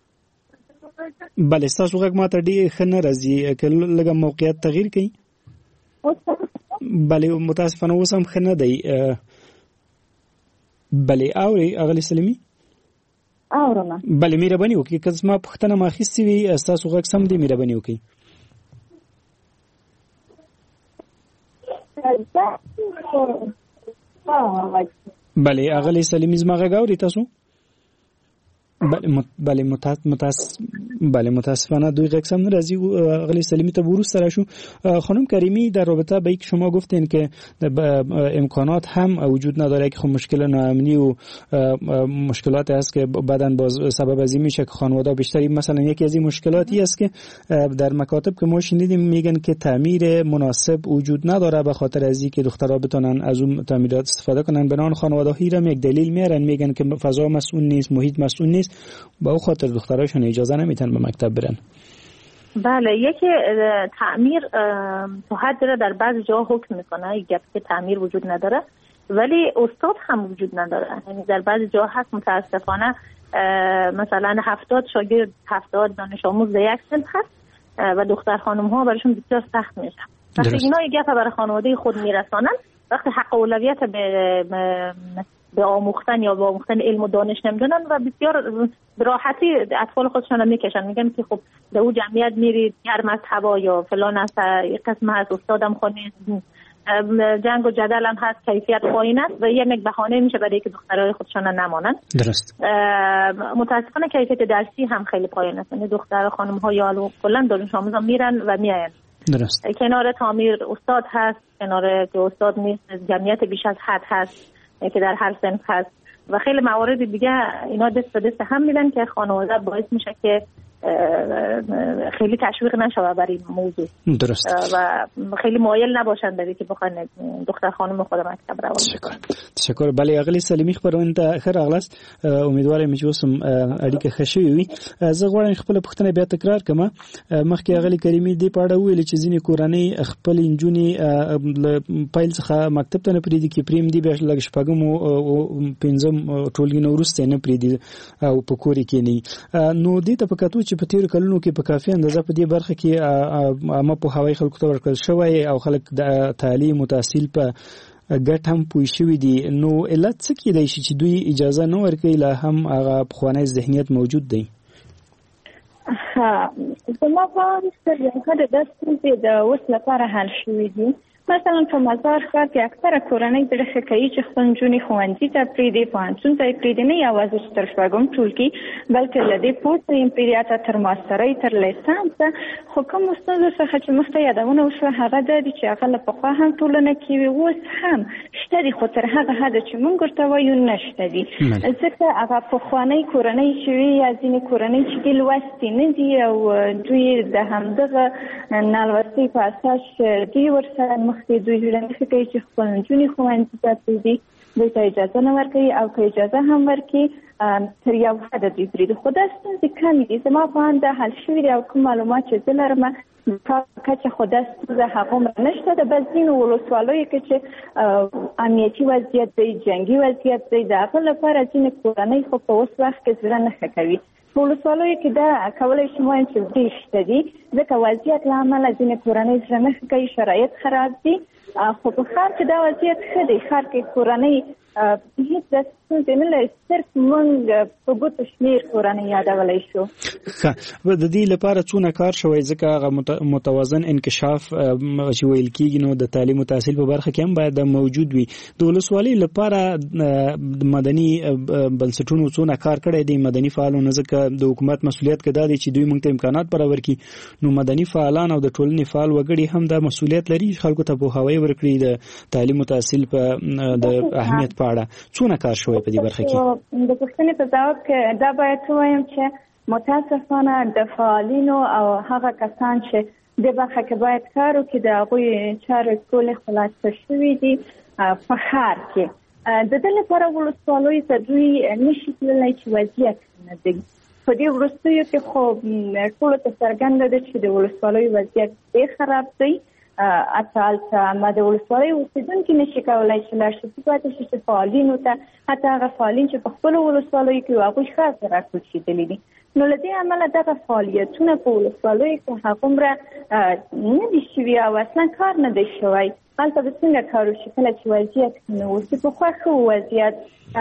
بله تاسو غږ ما ته ډیر ښه نه راځي، که لږه موقعیت تغییر کړئ. بله متاسفانه اوس هم ښه نه دی. بله اوري آقای سلیمی؟ اورم. بله مهرباني وکړئ که زما پوښتنه ما اخیستې وي تاسو غږ سم دی مهرباني وکړئ. بله اغلی سلیمی زما غږ اوري تاسو؟ بله متاسف بله متاسفانه دوی غږ سم نه راځي. اغلی سلیمی ته وروسته راشو. خانم کریمی در رابطه با اینکه شما گفتین که امکانات هم وجود نداره که خب مشکل ناامنی و مشکلات هست که بعداً باز سبب از این میشه که خانواده بیشتری، مثلا یکی از این مشکلاتی است که در مکاتب که ما شنیدیم میگن که تعمیر مناسب وجود نداره به خاطر از اینکه دخترها بتونن از اون تعمیرات استفاده کنن. بنان خانواده‌ها هم یک دلیل میارن، میگن که فضا مسئول نیست، محیط مسئول نیست، با اون خاطر دختراشون اجازه نمیتن به مکتب برن. بله یکی تعمیر تا حد را در بعضی جاها حکم میکنه، یک گپ که تعمیر وجود نداره ولی استاد هم وجود نداره. یعنی در بعضی جاها هست متاسفانه مثلا هفتاد شاگرد هفتاد دانش آموز در یک صنف هست و دختر خانم ها برایشون بسیار سخت میشه. وقتی اینا یک گپ برای خانواده خود میرسانن، وقتی حق اولویت به به آموختن یا به آموختن علم و دانش نمیدونن و بسیار راحتی اطفال خودشون میکشن، میگن که خب در اون جمعیت میرید هر مذهبا یا فلان است یک قسم هست استادم خانه جنگ و جدل هم هست، کیفیت پایین است و یک بهانه میشه برای که دخترای خودشان نمانند. درست. متاسفانه کیفیت درسی هم خیلی پایین است. یعنی دختر خانم ها یا کلا دانش آموزان میرن و میاین. درست. کنار تعمیر استاد هست، کنار که استاد نیست جمعیت بیش از حد هست که در هر صنف هست و خیلی موارد دیگه اینا دست به دست هم میدن که خانواده باعث میشه که خیلی تشویق نشه برای این موضوع. درست. و خیلی مایل نباشن برای که بخوان دختر خانم خود مکتب روان. تشکر. تشکر. بله اغلی سلیمی خبرونه ته خیر اغلاست. امیدوارم چې اوس هم اړیکه ښه شوې وي. زه غواړم خپل پوښتنه بیا تکرار کړم. مخکې اغلی کریمي دې په اړه ویل چې ځینې کورنۍ خپل انجونې پیل څخه مکتب ته نه پریږدي کې پریم دی بیا لږ شپږم او پنځم ټولګي نه وروسته نه پریږدي او په کور کې نه. نو دې ته په کتو چې په تیر کلونو کې په کافي اندازه په دې برخه کې عامه په هوای خلکو ته ورکړل شوی او خلک د تعلیم او تحصیل په ګټ هم پوه شوي دي. نو علت څه کېدای شي چې دوی اجازه نه ورکوي لا هم هغه پخوانی ذهنیت موجود دی؟ زما په نظر دا ستونزې د اوس لپاره حل شوي دي. مثلا په مزار ښار کې اکثره کورنۍ پرېښه کوي چې خپل نجونې ښوونځي ته پرېږدي، پوهنتون ته یې پرېږدي، نه یوازې چې تر شپږم ټولګي بلکې له دې پورته یې پرېږدي حتی تر ماسترۍ تر لیسانسه. خو کومو ستونزو څخه چې مخته یادونه وشوه هغه دا دي چې هغه له پخوا هم ټولنه کې وي، اوس هم شته دي خو تر هغه حده چې موږ ورته وایو نشته دي. ځکه هغه پخوانۍ کورنۍ چې وي یا ځینې کورنۍ چې دي لوستې نه دي او دوی د همدغه نالوستۍ په اساس دوی ورسره مخ دوی ژوند کوي چې خپل نجونې ښوونځي ته پرېږدي، دوی ته اجازه نه ورکوي او که اجازه هم ورکړي تر یو حده دوی پرېږدي. خو دا ستونزې کمې دي. زما په اند دا حل شوي دي او کوم معلومات چې زه لرم په کچه خو دا ستونزه هغومره نشته. د بس ځینو ولسوالیو کې چې امنیتي وضعیت دی، جنګي وضعیت دی، د هغه لپاره ځینې کورنۍ خو په اوس وخت کې زړه نه ښه کوي. په ولسوالیو کې دا کولی شم وایم چې ډېر شته دي ځکه وضعیت له امله ځینې کورنۍ زړه نه ښه کوي، شرایط خراب دي. خو په ښار کې دا وضعیت ښه دی. ښار کې کورنۍ هیڅ داسې ستونزې نه لري، صرف موږ په ګوتو شمېر کورنۍ یادولی شو. ښه، د دې لپاره څونه کار شوی ځکه هغه متوازن انکشاف چې ویل کېږي نو د تعلیم او تحصیل په برخه کې هم باید موجود وي. د ولسوالۍ لپاره د مدني بنسټونو څونه کار کړی دی مدني فعالانو؟ ځکه د حکومت مسؤلیت کې دا دی چې دوی موږ ته امکانات برابر کړي، نو مدني فعالان او د ټولنې فعال وګړي هم دا مسؤلیت لري خلکو ته پوهاوی ورکړي د تعلیم او تحصیل په د اهمیت په اړه. څونه کار شوی په دې برخه کې؟ د پوښتنې په ځواب کې دا باید ووایم چې متاسفانه د فعالینو او هغه کسان چې د برخه کې باید کار وکړي د هغوی چارې ټولې خلاصه شوي دي په ښار کې. د دې لپاره ولسوالیو ته دوی نشي تللی چې وضعیت نه دی. په دې وروستیو کې خو ټولو ته څرګنده ده چې د ولسوالیو وضعیت ډېر خراب دی. حتی هلته ما د ولسوالۍ اوسېدونکي نشي کولی چې لاړ شي پاتې شي چې فعالینو ته حتی هغه فعالین چې په خپلو ولسوالیو کې هغوی ښار ته راکوچېدلي دي. نو له دې امله دغه فعالیتونه په ولسوالیو کې هغومره نه دي شوي او اصلا کار نه دی شوی. هلته به څنګه کار وشي کله چې وضعیت نه اوسي؟ پخوا ښه وضعیت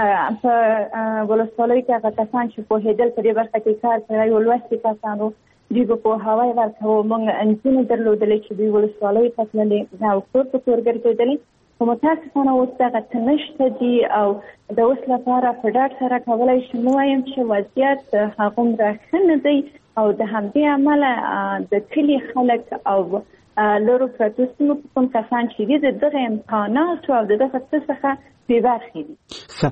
په ولسوالیو کې هغه کسان چې پوهېدل په دې برخه کې کار کوي ولوستي کسان وو دوی به پوهاوی ورکوو. موږ نجونې درلودلې چې دوی ولسوالیو ته تللې او کور په کور ګرځېدلې. خو متاسفانه اوس دغه څه نشته دي او د اوس لپاره په ډاډ سره کولی شم ووایم چې وضعیت هغومره ښه نه دی او د همدې امله د کلي خلک او لرو پرتو سیمو په کوم کسان چې دي د دغه امکاناتو او د دغه څه څخه بې برخې دي.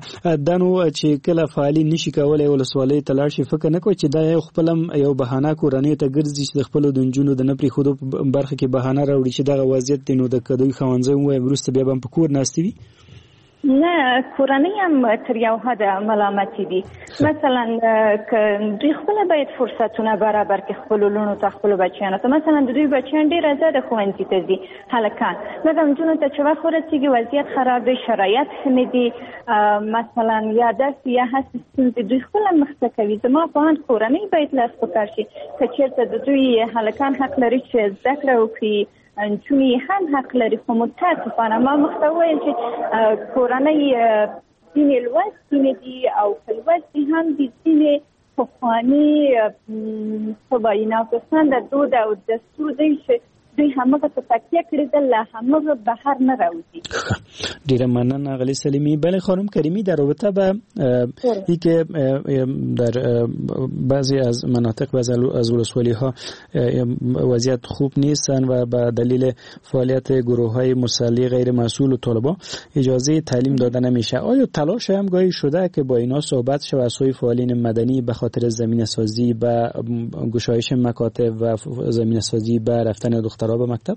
دا نو چې کله فعالین نشي کولی ولسوالۍ ته لاړ شي فکر نه کوي چې دا یو خپل یو بهانه کورنۍ ته ګرځي چې د خپلو د نجونو د نه پرېښودو په برخه کې بهانه راوړي چې دغه وضعیت دی نو د که دوی ښوونځی ووایم وروسته بیا به هم په کور ناستې وي؟ نه، کورنۍ هم تر یو حده ملامتې دي. مثلا که دوی خپله باید فرصتونه برابر کړي خپلو لوڼو ته خپلو بچیانو ته. مثلا د دوی بچیان ډېره زیاته ښوونځي ته ځي هلکان، مګر نجونو ته چې وخت ورسېږي وضعیت خراب دی، شرایط ښه نه دي، مثلا یا داسې یا هسې ستونزې دوی خپله مخته کوي. زما په اند کورنۍ باید لاس په کار شي. که چېرته د دوی هلکان حق لري چې زده کړه وکړي، نجونې هم حق لري. خو متاسفانه ما مخته وویل چې کورنۍ ځینې لوستې دي او که لوستې هم دي ځینې پخواني خو وایي ناپسنده دود او دستور دی چې دوی همغه ته تکیه کړی ده، له همغه بهر نه راوځي. ډیره مننه غلی سلیمی. بله خانم کریمی، در رابطه به ای که در بعضی از مناطق و از ولسوالی ها وضعیت خوب نیستن و به دلیل فعالیت گروه های مسلح غیر مسئول و طالبان اجازه تعلیم داده نمیشه، آیا تلاش هم گاهی شده که با اینا صحبت شه و سوی فعالین مدنی به خاطر زمینه سازی به گشایش مکاتب و زمینه سازی به رفتن دخترها به مکتب؟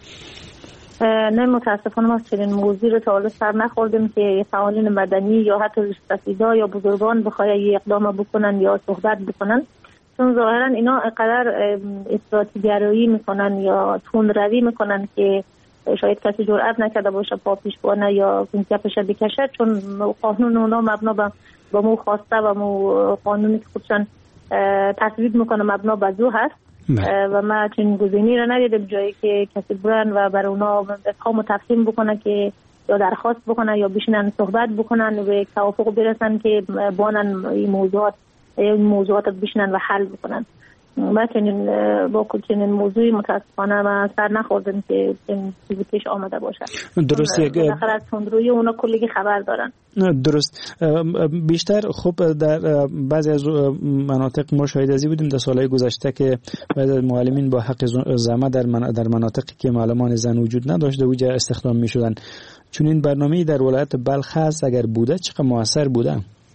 نه متاسفانه ما چنین موضوعی رو تا حالا سر نخوردیم که فعالین مدنی یا حتی رسیدا یا بزرگان بخواهی اقدام بکنن یا صحبت بکنن، چون ظاهرا اینا اینقدر استراتژی میکنن یا تون روی میکنن که شاید کسی جرئت نکرده باشه پا پیش بانه یا کنکپش بکشه، چون قانون اونا مبنا به با مو خواسته و مو قانونی که خودشان تصویب میکنه مبنا به زو هست و ما چنین گزینه‌ای را ندیدیم جایی که کسی برن و بر اونا افهام تفهیم بکنه که یا درخواست بکنن یا بشینن صحبت بکنن و به توافق برسن که بانن این موضوعات این موضوعات بشینن و حل بکنن. ما چنین با چنین موضوعی متاسفانه ما سر نخوردیم که این چیزی پیش آمده باشه. درسته. بالاخره از تندروی اونا کلی خبر دارن. درست. بیشتر خوب در بعضی از مناطق ما شاهد ازی بودیم در سالهای گذشته که بعضی از معلمین با حق زحمه در من در مناطقی که معلمان زن وجود نداشته وجه استخدام میشدن. چون این برنامه در ولایت بلخ هست، اگر بوده چقدر موثر بوده؟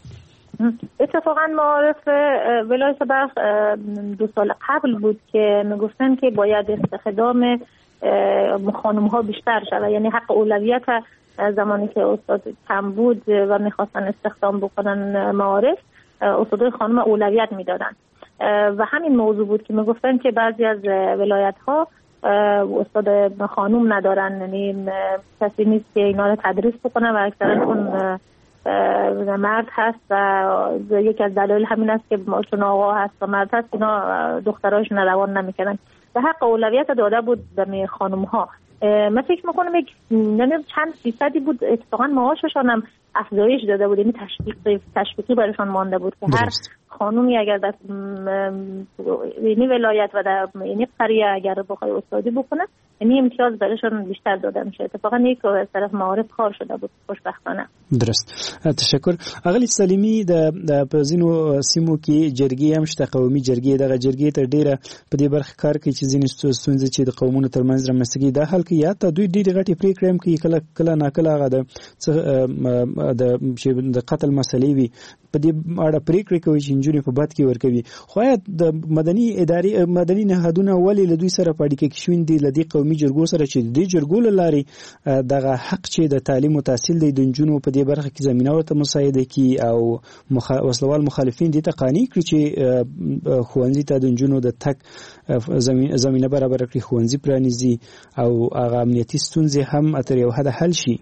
اتفاقا معارف ولایت بلخ دو سال قبل بود که میگفتن که باید استخدام خانم ها بیشتر شود، یعنی حق اولویت زمانی که استاد کم بود و میخواستن استخدام بکنن معارف، استادای خانم اولویت میدادن و همین موضوع بود که میگفتن که بعضی از ولایت ها استاد خانم ندارن، یعنی کسی نیست که اینا رو تدریس بکنه و اکثرا اون مرد هست و یکی از دلایل همین است که چون آقا هست و مرد هست اینا دختراش روان نمیکنن و حق اولویت داده بود به خانم ها. من فکر میکنم یک چند فیصدی بود اتفاقا معاششان هم افزایش داده بود، یعنی تشویق تشویقی برایشان مانده بود که هر خانومی اگر در یعنی ولایت و در یعنی قریه اگر بخوای استادی بکنه یعنی امتیاز برایشان بیشتر داده میشه. اتفاقا یک از طرف معارف کار شده بود خوشبختانه. درست. تشکر. اغلی سلیمی د پزینو سیمو کې جرګې هم شته، قومي جرګې دغه جرګې تر ډیره په دې برخه کار کوي چې ځینې ستونزې چې د قومونو ترمنځ رامنځته کېږي دا حل کوي، یا ته دوی ډېرې غټې پرېکړې هم کوي، کله کله ناکله هغه د د چې د قتل مسلې وي په دې اړه پرېکړې کوي چې نجونې په بد کې ورکوي. خو آیا د مدني ادارې مدني نهادونه ولې له دوی سره په اړیکه کې شوي دي له دې قومي جرګو سره چې د دې جرګو له لارې دغه حق چې د تعلیم او تحصیل دی د نجونو په دې برخه کې زمینه ورته مساعده کړي او وسلوال مخالفین دې ته قانع کړي چې ښوونځي ته د نجونو د تګ زمینه برابر کړي، ښوونځي پرانیزي او هغه امنیتي ستونزې هم تر یو حده حل شي؟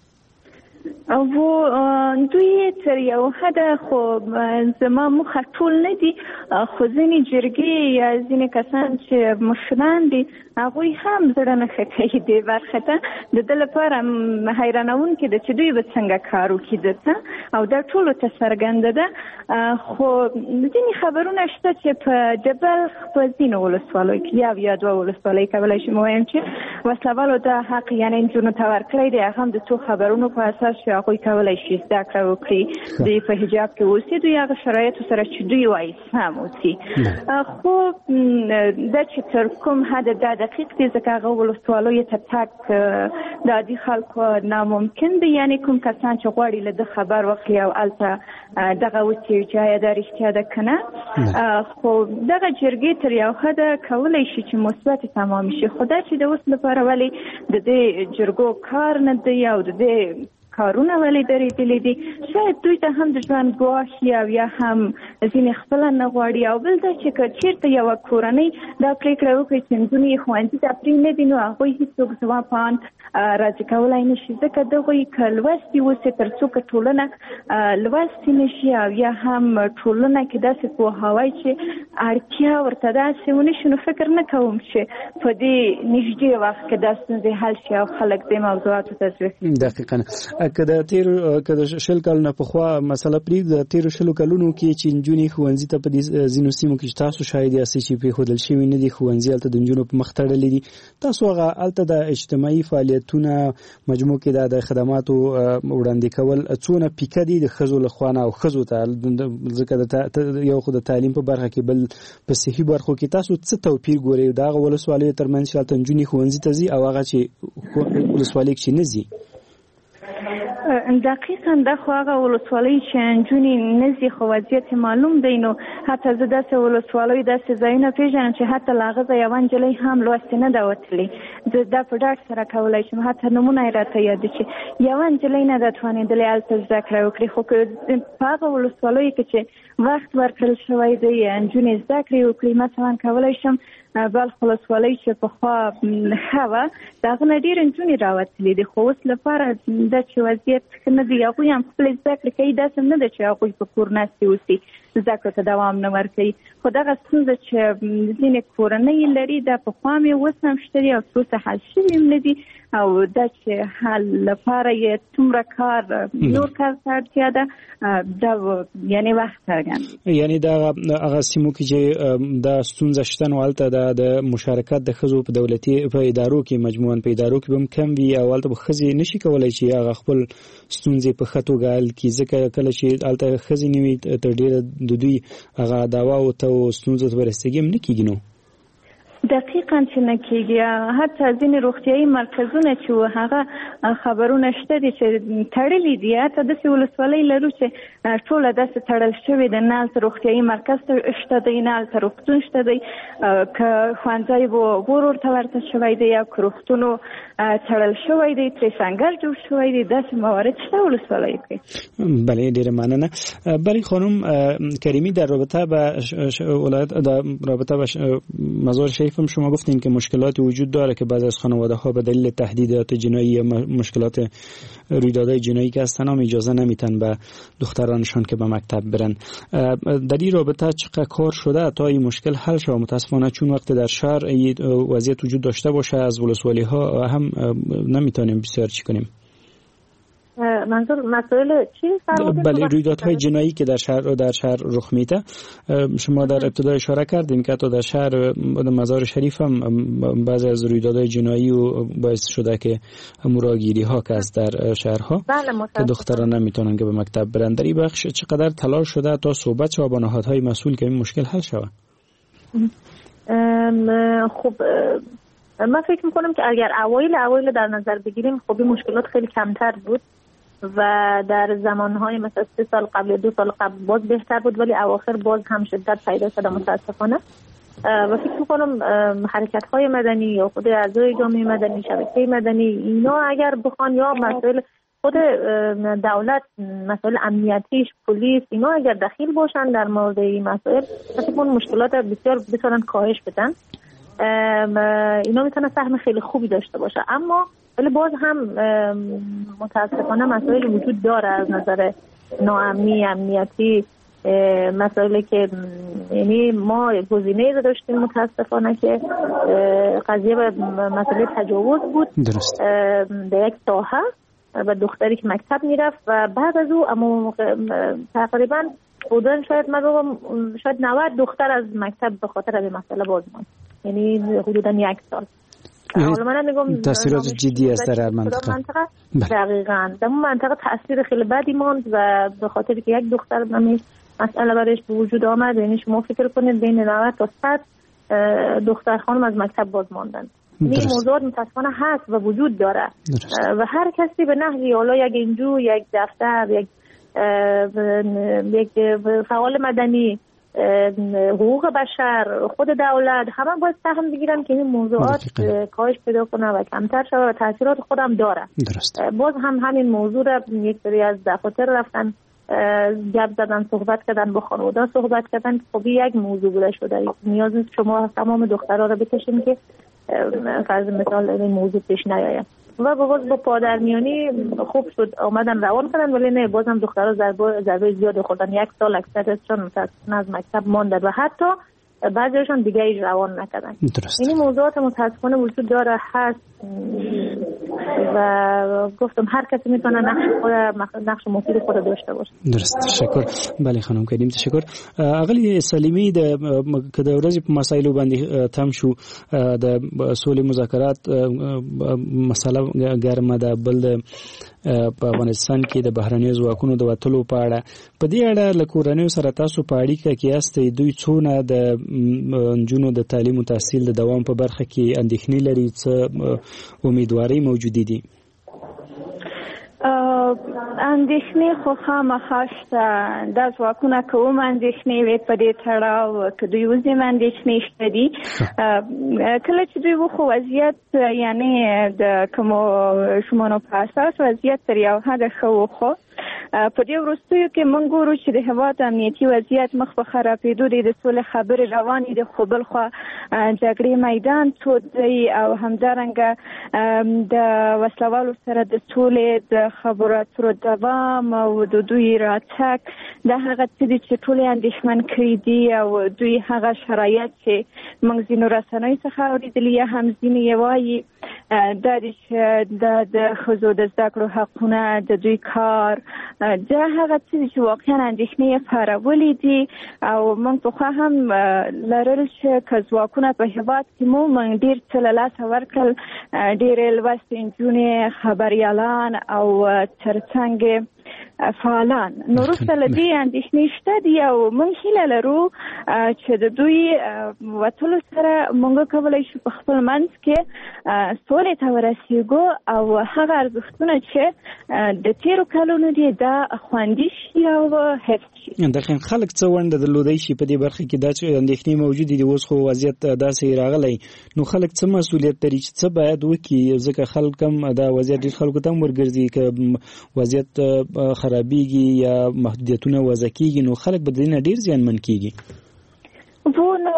او دوی تر یو حد خو زما مخه ټول نه دي، خو ځینې جرګې یا ځینې کسان چې مشران دي هغوی هم زړه نه ښه کوي دې برخه ته. د ده لپاره حیرانونکې ده چې دوی به څنګه کار وکړي دلته او دا ټولو ته څرګنده ده. خو ځینې خبرونه شته چې په د بلخ په ځینو ولسوالیو کې یو یا دوه ولسوالۍ کولی شم ووایم چې وسلوالو دا حق یعنې نجونو ته ورکړی دی، هغه هم د څو خبرونو په اساس چې هغوی کولی شي زده کړه وکړي، دوی په حجاب کې اوسي، دوی هغه شرایطو سره چې دوی وایي سم اوسي. خو دا چې تر کوم حده دا دقیق دي ځکه هغه ولسوالیو ته تګ د عادي خلکو ناممکن دی، یعنې کوم کسان چې غواړي له ده خبر واخلي او هلته دغه وڅېړي چې آیا دا رښتیا ده که نه. خو دغه جرګې تر یو حده کولی شي چې مثبتې تمام شي، خو دا چې د اوس لپاره ولې د دې جرګو کار نه دی او د دې کارونه ولې درېدلي دي، شاید دوی ته هم د ژوند ګواښ او یا هم ځینې خپله نه غواړي، او بل دا چې که چېرته یوه کورنۍ دا پرېکړه وکړي چې نجونې یې ښوونځي ته پرېنږدي نو هغوی هېڅوک زما په اند راضي کولی نه شي، ځکه دغوی که لوستي اوسي تر څو که ټولنه لوستې نه شي او یا هم ټولنه کې داسې پوهاوی چې اړتیا ورته داسې ونه شي، نو فکر نه کوم چې په دې نږدې وخت کې دا ستونزې حل شي او خلک دې موضوعاتو ته ځوښي. دقیقا. که د تیر که د شل کلونو په خوا مسله پرېږدو د تیرو شلو کلونو کې چې نجونې ښوونځي ته په دې ځینو سیمو کې تاسو شاید یاستئ چې پرېښودل شوي نه دي ښوونځي هلته د نجونو په مخ تړلي دي تاسو هغه هلته د اجتماعي فعالیتونه مجموع کې د خدماتو وړاندې کول څونه پیکه دي د ښځو له خوا نه او ښځو ته ځکه د یو خو د تعلیم په برخه کې بل په صحي برخو کې تاسو څه توپیر ګورئ د هغه ولسوالیو ترمنځ چې هلته نجونې ښوونځي ته ځي او هغه چې ولسوالۍ کې نه ځي؟ دقیقاً دا خو هغه ولسوالۍ چې نجونې نه ځي خو وضعیت معلوم دی نو حتی زه داسې ولسوالیو داسې ځایونه پېژنم چې حتی له هغه ځایه یوه نجلۍ هم لوستې نه ده وتلې زه دا په ډاډ سره کولی شم حتی نومونه یې راته یاد دي چې یوه نجلۍ نه ده توانېدلې هلته زده کړه وکړي خو که په هغه ولسوالیو کې چې وخت ورکړل شوی دی نجونې زده کړې وکړي مثلا کولی شم بلخ ولسوالۍ چې پخوا ښه وه د هغه نه ډېرې نجونې راوتلې دي خو اوس لپاره دا چې وضعیت ښه نه دی هغوی هم خپلې زده کړې کوي داسې نه ده چې هغوی په کور ناستې اوسي زده کړو ته دوام نه ورکوي خو دغه ستونزه چې ځینې کورنۍ لري دا پخوا مې اوس هم شته دي او څه اوسه حل شوي هم نه دي او دا چې حل لپاره یې څومره کار نور کار ته اړتیا ده دا یعنی وخت څرګند یعنی دا هغه سیمو کې چې دا ستونزه شته نو هلته د مشارکت د ښځو په دولتي په ادارو کې مجموعاً په ادارو کې به هم کم وي او هلته به ښځې نشي کولی چې هغه خپل ستونزې په ښه توګه حل کړي ځکه کله چې هلته ښځې نه وي تر ډېره د دوی هغه دعواو ته او ستونزو ته برسېږي هم نه کېږي نو دقیقاً چې نه کېږي حتی ځینې روغتیایي مرکزونه چې هغه خبرونه شته دي چې تړلي دي حتی داسې ولسوالۍ لرو چې ټوله داسې تړل شوې ده نه هلته روغتیایي مرکز شته دی نه هلته روغتون شته دی که ښوونځی به ور ورته ورته شوی دی یا که روغتون تړل شوی دی ترې سنګر جوړ شوی دی داسې موارد شته ولسوالیو کې بله ډېره مننه بله خانم کریمی در رابطه به ولایت در رابطه به مزار شریف هم شما گفتین که مشکلات وجود داره که بعضی از خانواده ها به دلیل تهدیدات جنایی یا مشکلات رویدادهای جنایی که هستن هم اجازه نمیتن به دخترانشان که به مکتب برن در این رابطه چقدر کار شده تا این مشکل حل شود متاسفانه چون وقت در شهر وضعیت وجود داشته باشه از ولسوالی ها هم نمیتونیم بسیار چی کنیم منظور مسائل چی فرمودید؟ بله رویدادهای جنایی که در شهر در شهر رخ میده شما در ابتدا اشاره کردیم که حتی در شهر مزار شریف هم بعضی از رویدادهای جنایی و باعث شده که مراگیری ها که است در شهرها بله که دختران نمیتونن که به مکتب برن در این بخش چقدر تلاش شده تا صحبت شود با نهادهای مسئول که این مشکل حل شود؟ خب من فکر میکنم که اگر اوایل اوایل در نظر بگیریم خب این مشکلات خیلی کمتر بود و در زمانهای مثلا سه سال قبل دو سال قبل باز بهتر بود ولی اواخر باز هم شدت پیدا شده متاسفانه و فکر میکنم حرکت های مدنی یا خود اعضای جامعه مدنی شبکه مدنی اینا اگر بخوان یا مسائل خود دولت مسائل امنیتیش پلیس اینا اگر دخیل باشن در مورد این مسائل فکر کنم مشکلات بسیار بتونن کاهش بدن اینا میتونه سهم خیلی خوبی داشته باشه اما ولی باز هم متاسفانه مسائل وجود داره از نظر ناامنی امنیتی مسائلی که یعنی ما گزینه‌ای داشتیم متاسفانه که قضیه به مسئله تجاوز بود درست در یک ساحه و دختری که مکتب میرفت و بعد از او اما تقریبا بودن شاید من بگم شاید نود دختر از مکتب به خاطر به مسئله باز ماند یعنی حدودا یک سال حالا من میگم تاثیرات جدی است در منطقه دقیقاً در اون منطقه تاثیر خیلی بدی ماند و به خاطر که یک دختر نمی مسئله برایش به وجود آمد یعنی شما فکر کنید بین نود تا صد دختر خانم از مکتب باز ماندن این موضوع متاسفانه هست و وجود داره درست. و هر کسی به نحوی حالا یک انجو یک دفتر یک یک فعال مدنی حقوق بشر خود دولت همه باید سهم بگیرن که این موضوعات کاهش پیدا کنه و کمتر شود و تاثیرات خودم داره درست. باز هم همین موضوع را یک سری از دفاتر رفتن گپ زدن صحبت کردن با خانواده صحبت کردن خب یک موضوع بوده شده نیاز نیست شما تمام دخترها را بکشین که فرض مثال این موضوع پیش نیاید و باز با پادرمیانی خوب شد آمدن روان کردن ولی نه بازم دخترها ضربه ضربه زیاد خوردن یک سال اکثرشون متاسفانه از مکتب ماندن و حتی بعضیشان دیگه ای روان نکردن. این موضوعات متاسفانه وجود داره هست و گفتم هر کسی میتونه نقش خود نقش مفید خود داشته باشه. درست، تشکر. بله خانم کریم تشکر. اغلی سلیمی د که د ورځې په مسایلو باندې تم شو د سولې مذاکرات مسله ګرمه ده، بل د په افغانستان کې د بهرنیو ځواکونو د وټلو په اړه په دې اړه له کورنیو سره تاسو په اړیکه کې یاستئ، دوی څونه د نجونو د تعلیم او تحصیل د دوام په برخه کې اندېښنې لري، څه امیدواري موجودې دي؟ اندېښنې خو خامخا شته، دا ځواکونه که هم اندېښنې وي په دې تړاو که دوی وزیم اندېښنې شته دي. کله چې دوی وخو وضعیت یعنی د کومو شمانو په اساس وضعیت تر یو حده ښه وخو، په دې وروستیو کې موږ ګورو چې د هېواد امنیتي وضعیت مخ په خرابېدو دی، د سولې خبرې روانې دي، خو بل خوا جګړې میدان تود دی او همدارنګه د وسلوالو سره د سولې د خبرو اترو دوام او د دوی راتګ دا هغه څه دي چې ټول یې اندېښمن کړي دي او دوی هغه شرایط چې موږ ځینو رسنیو څخه اورېدلي یا هم ځینې یې وایي دا دي چې د ښځو د زده کړو حقونه، د دوی کار، دا هغه څه دي چې واقعا اندېښنې یې پارولي دي او موږ پخوا هم لرل چې که ځواکونه په هېواد کې مو موږ ډېر څه له لاسه ورکړل، ډېرې لوستې نجونې، خبریالان او ترڅنګ فعالان. نو وروسته له دې اندېښنې شته دي او موږ هیله لرو چې د دوی وتلو سره موږ کولی شو په خپل منځ کې سولې ته ورسېږو او هغه ارزښتونه چې د تېرو کلونو دي دا خوندي شي او حفظ شي. دقیقاً خلک څه ونډه درلودی شي په دې برخه کې؟ دا چې اندېښنې موجودې دي، اوس خو وضعیت داسې راغلی، نو خلک څه مسؤلیت لري چې څه باید وکړي؟ ځکه خلک هم دا وضعیت ډېر خلکو ته هم ورګرځي که وضعیت خرابېږي یا محدودیتونه وضع کېږي نو خلک به د دې نه ډېر زیانمن کېږي. وو نو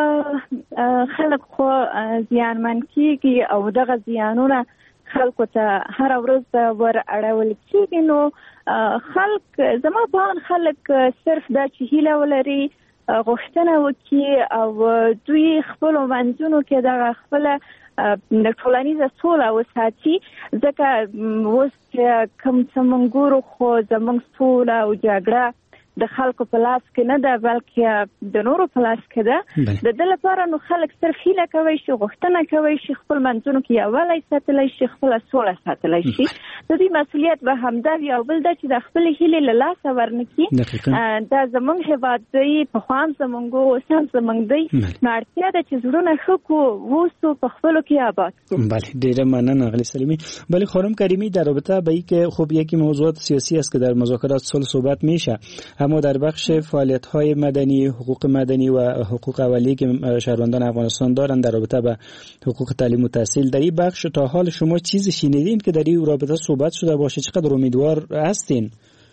خلک خو زیانمن کېږي او دغه زیانونه خلکو ته هر ورځ ور اړول کېږي. نو خلک زما په اند خلک صرف دا چې هیله ولري، غوښتنه وکړي او دوی خپلو منځونو کې دغه خپله د ټولنیزه سوله وساتي، ځکه اوس کوم څه موږ ګورو خو زموږ سوله او جګړه د خلکو په لاس کې نه ده بلکې د نورو په لاس کې ده. د دې لپاره نو خلک صرف هیله کوي شي، غوښتنه کوي شي خپل منځونو کې یووالی ساتلی شي، خپله سوله ساتلی شي. د دې مسؤلیت به همدا وي او بل دا چې د خپلې هیلې له لاسه ورنکړي. دا زموږ هېواد دی، پخوا هم زموږ و، اوس هم زموږ دی. نو اړتیا ده چې زړونه ښه کړو، واوسو په خپلو کې آباد کړو. بله، ډیره ممنون آقای سلیمی. بله خانم کریمی، در رابطه به این که خب یکی موضوعات سیاسی است که در مذاکرات صلح صحبت میشه، اما در بخش فعالیت‌های مدنی، حقوق مدنی و حقوق اولیه که شهروندان افغانستان دارند در رابطه با حقوق تعلیم و تحصیل، در این بخش تا حال شما چیزی شنیدین که در این رابطه صحبت شده باشه؟ چقدر امیدوار هستین؟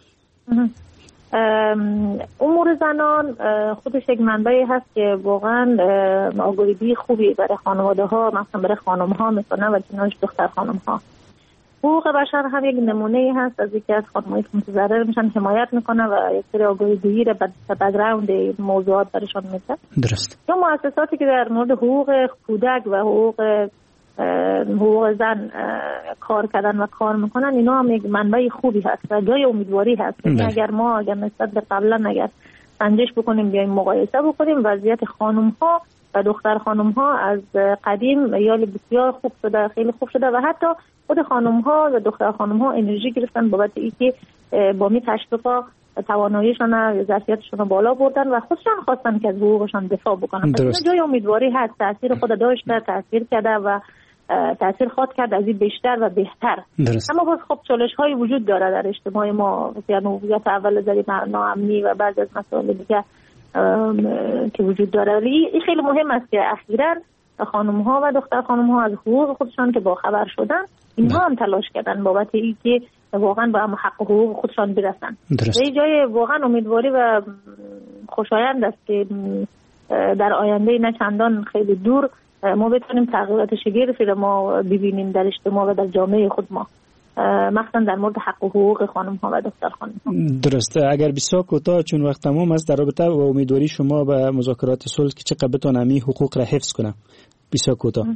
امور زنان خودش یک منبعی هست که واقعا آگاهی خوبی برای خانواده ها، مثلا برای خانم ها میکنه و جناش دختر خانم ها. حقوق بشر هم یک نمونه هست از یکی از خانم‌هایی که متضرر میشن حمایت میکنه و یک سری آگاهی‌جویی را به بک‌گراند موضوعات برشان میده. درست. یا مؤسساتی که در مورد حقوق کودک و حقوق حقوق زن کار کردن و کار میکنن، اینا هم یک منبع خوبی هست و جای امیدواری هست. یعنی اگر ما اگر نسبت به قبلا اگر سنجش بکنیم، بیایم مقایسه بکنیم، وضعیت خانم ها و دختر خانم ها از قدیم یا بسیار خوب شده، خیلی خوب شده و حتی خود خانم ها و دختر خانم ها انرژی گرفتن بابت اینکه با می تشویقا تواناییشان، ظرفیتشون بالا بردن و خودشان خواستن که از حقوقشان دفاع بکنن. جای امیدواری هست، تاثیر خود داشته، تاثیر کرده و تاثیر خواهد کرد از این بیشتر و بهتر. درست. اما باز خب چالش های وجود داره در اجتماع ما، یعنی هویت اول زری ناامنی و بعضی از مسائل دیگه که وجود داره. ولی این خیلی مهم است که اخیراً خانم ها و دختر خانم ها از حقوق خودشان که با خبر شدن، اینها هم تلاش کردن بابت اینکه واقعا با هم حق حقوق خودشان برسن. به جای واقعا امیدواری و خوشایند است که در آینده نه چندان خیلی دور ما بتونیم تغییرات شگرفی را ما ببینیم در اجتماع و در جامعه خود ما. مخصوصا در مورد حق و حقوق خانم ها و دختر خانم ها. درسته. اگر بسیار کوتاه چون وقت تمام است در رابطه با امیدواری شما به مذاکرات صلح که چقدر بتونه همین حقوق را حفظ کنه، بسیار کوتاه.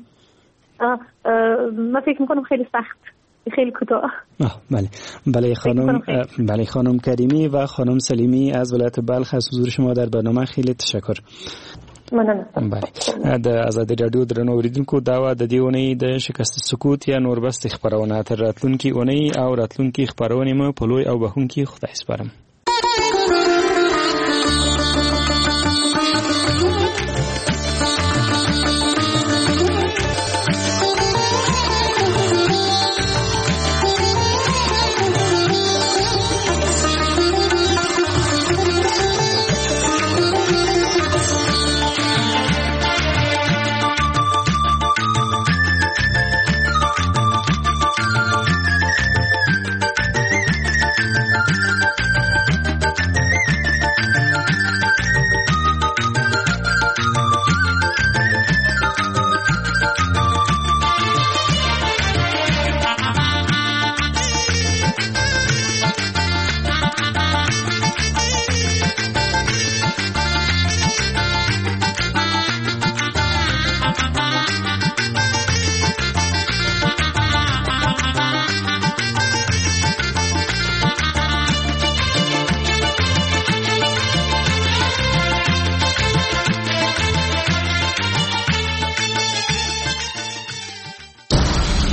من فکر میکنم خیلی سخت، خیلی کوتاه. بله بله خانم بله خانم کریمی و خانم سلیمی از ولایت بلخ از حضور شما در برنامه خیلی تشکر. مننه. بله د آزادي رادیو درنو اوریدونکو دا و د دې اونۍ د شکست سکوت یا نور بست خبرونه تر راتلونکي اونۍ او راتلونکي خبرونه مو په لوی او بهونکي خدای سپارم.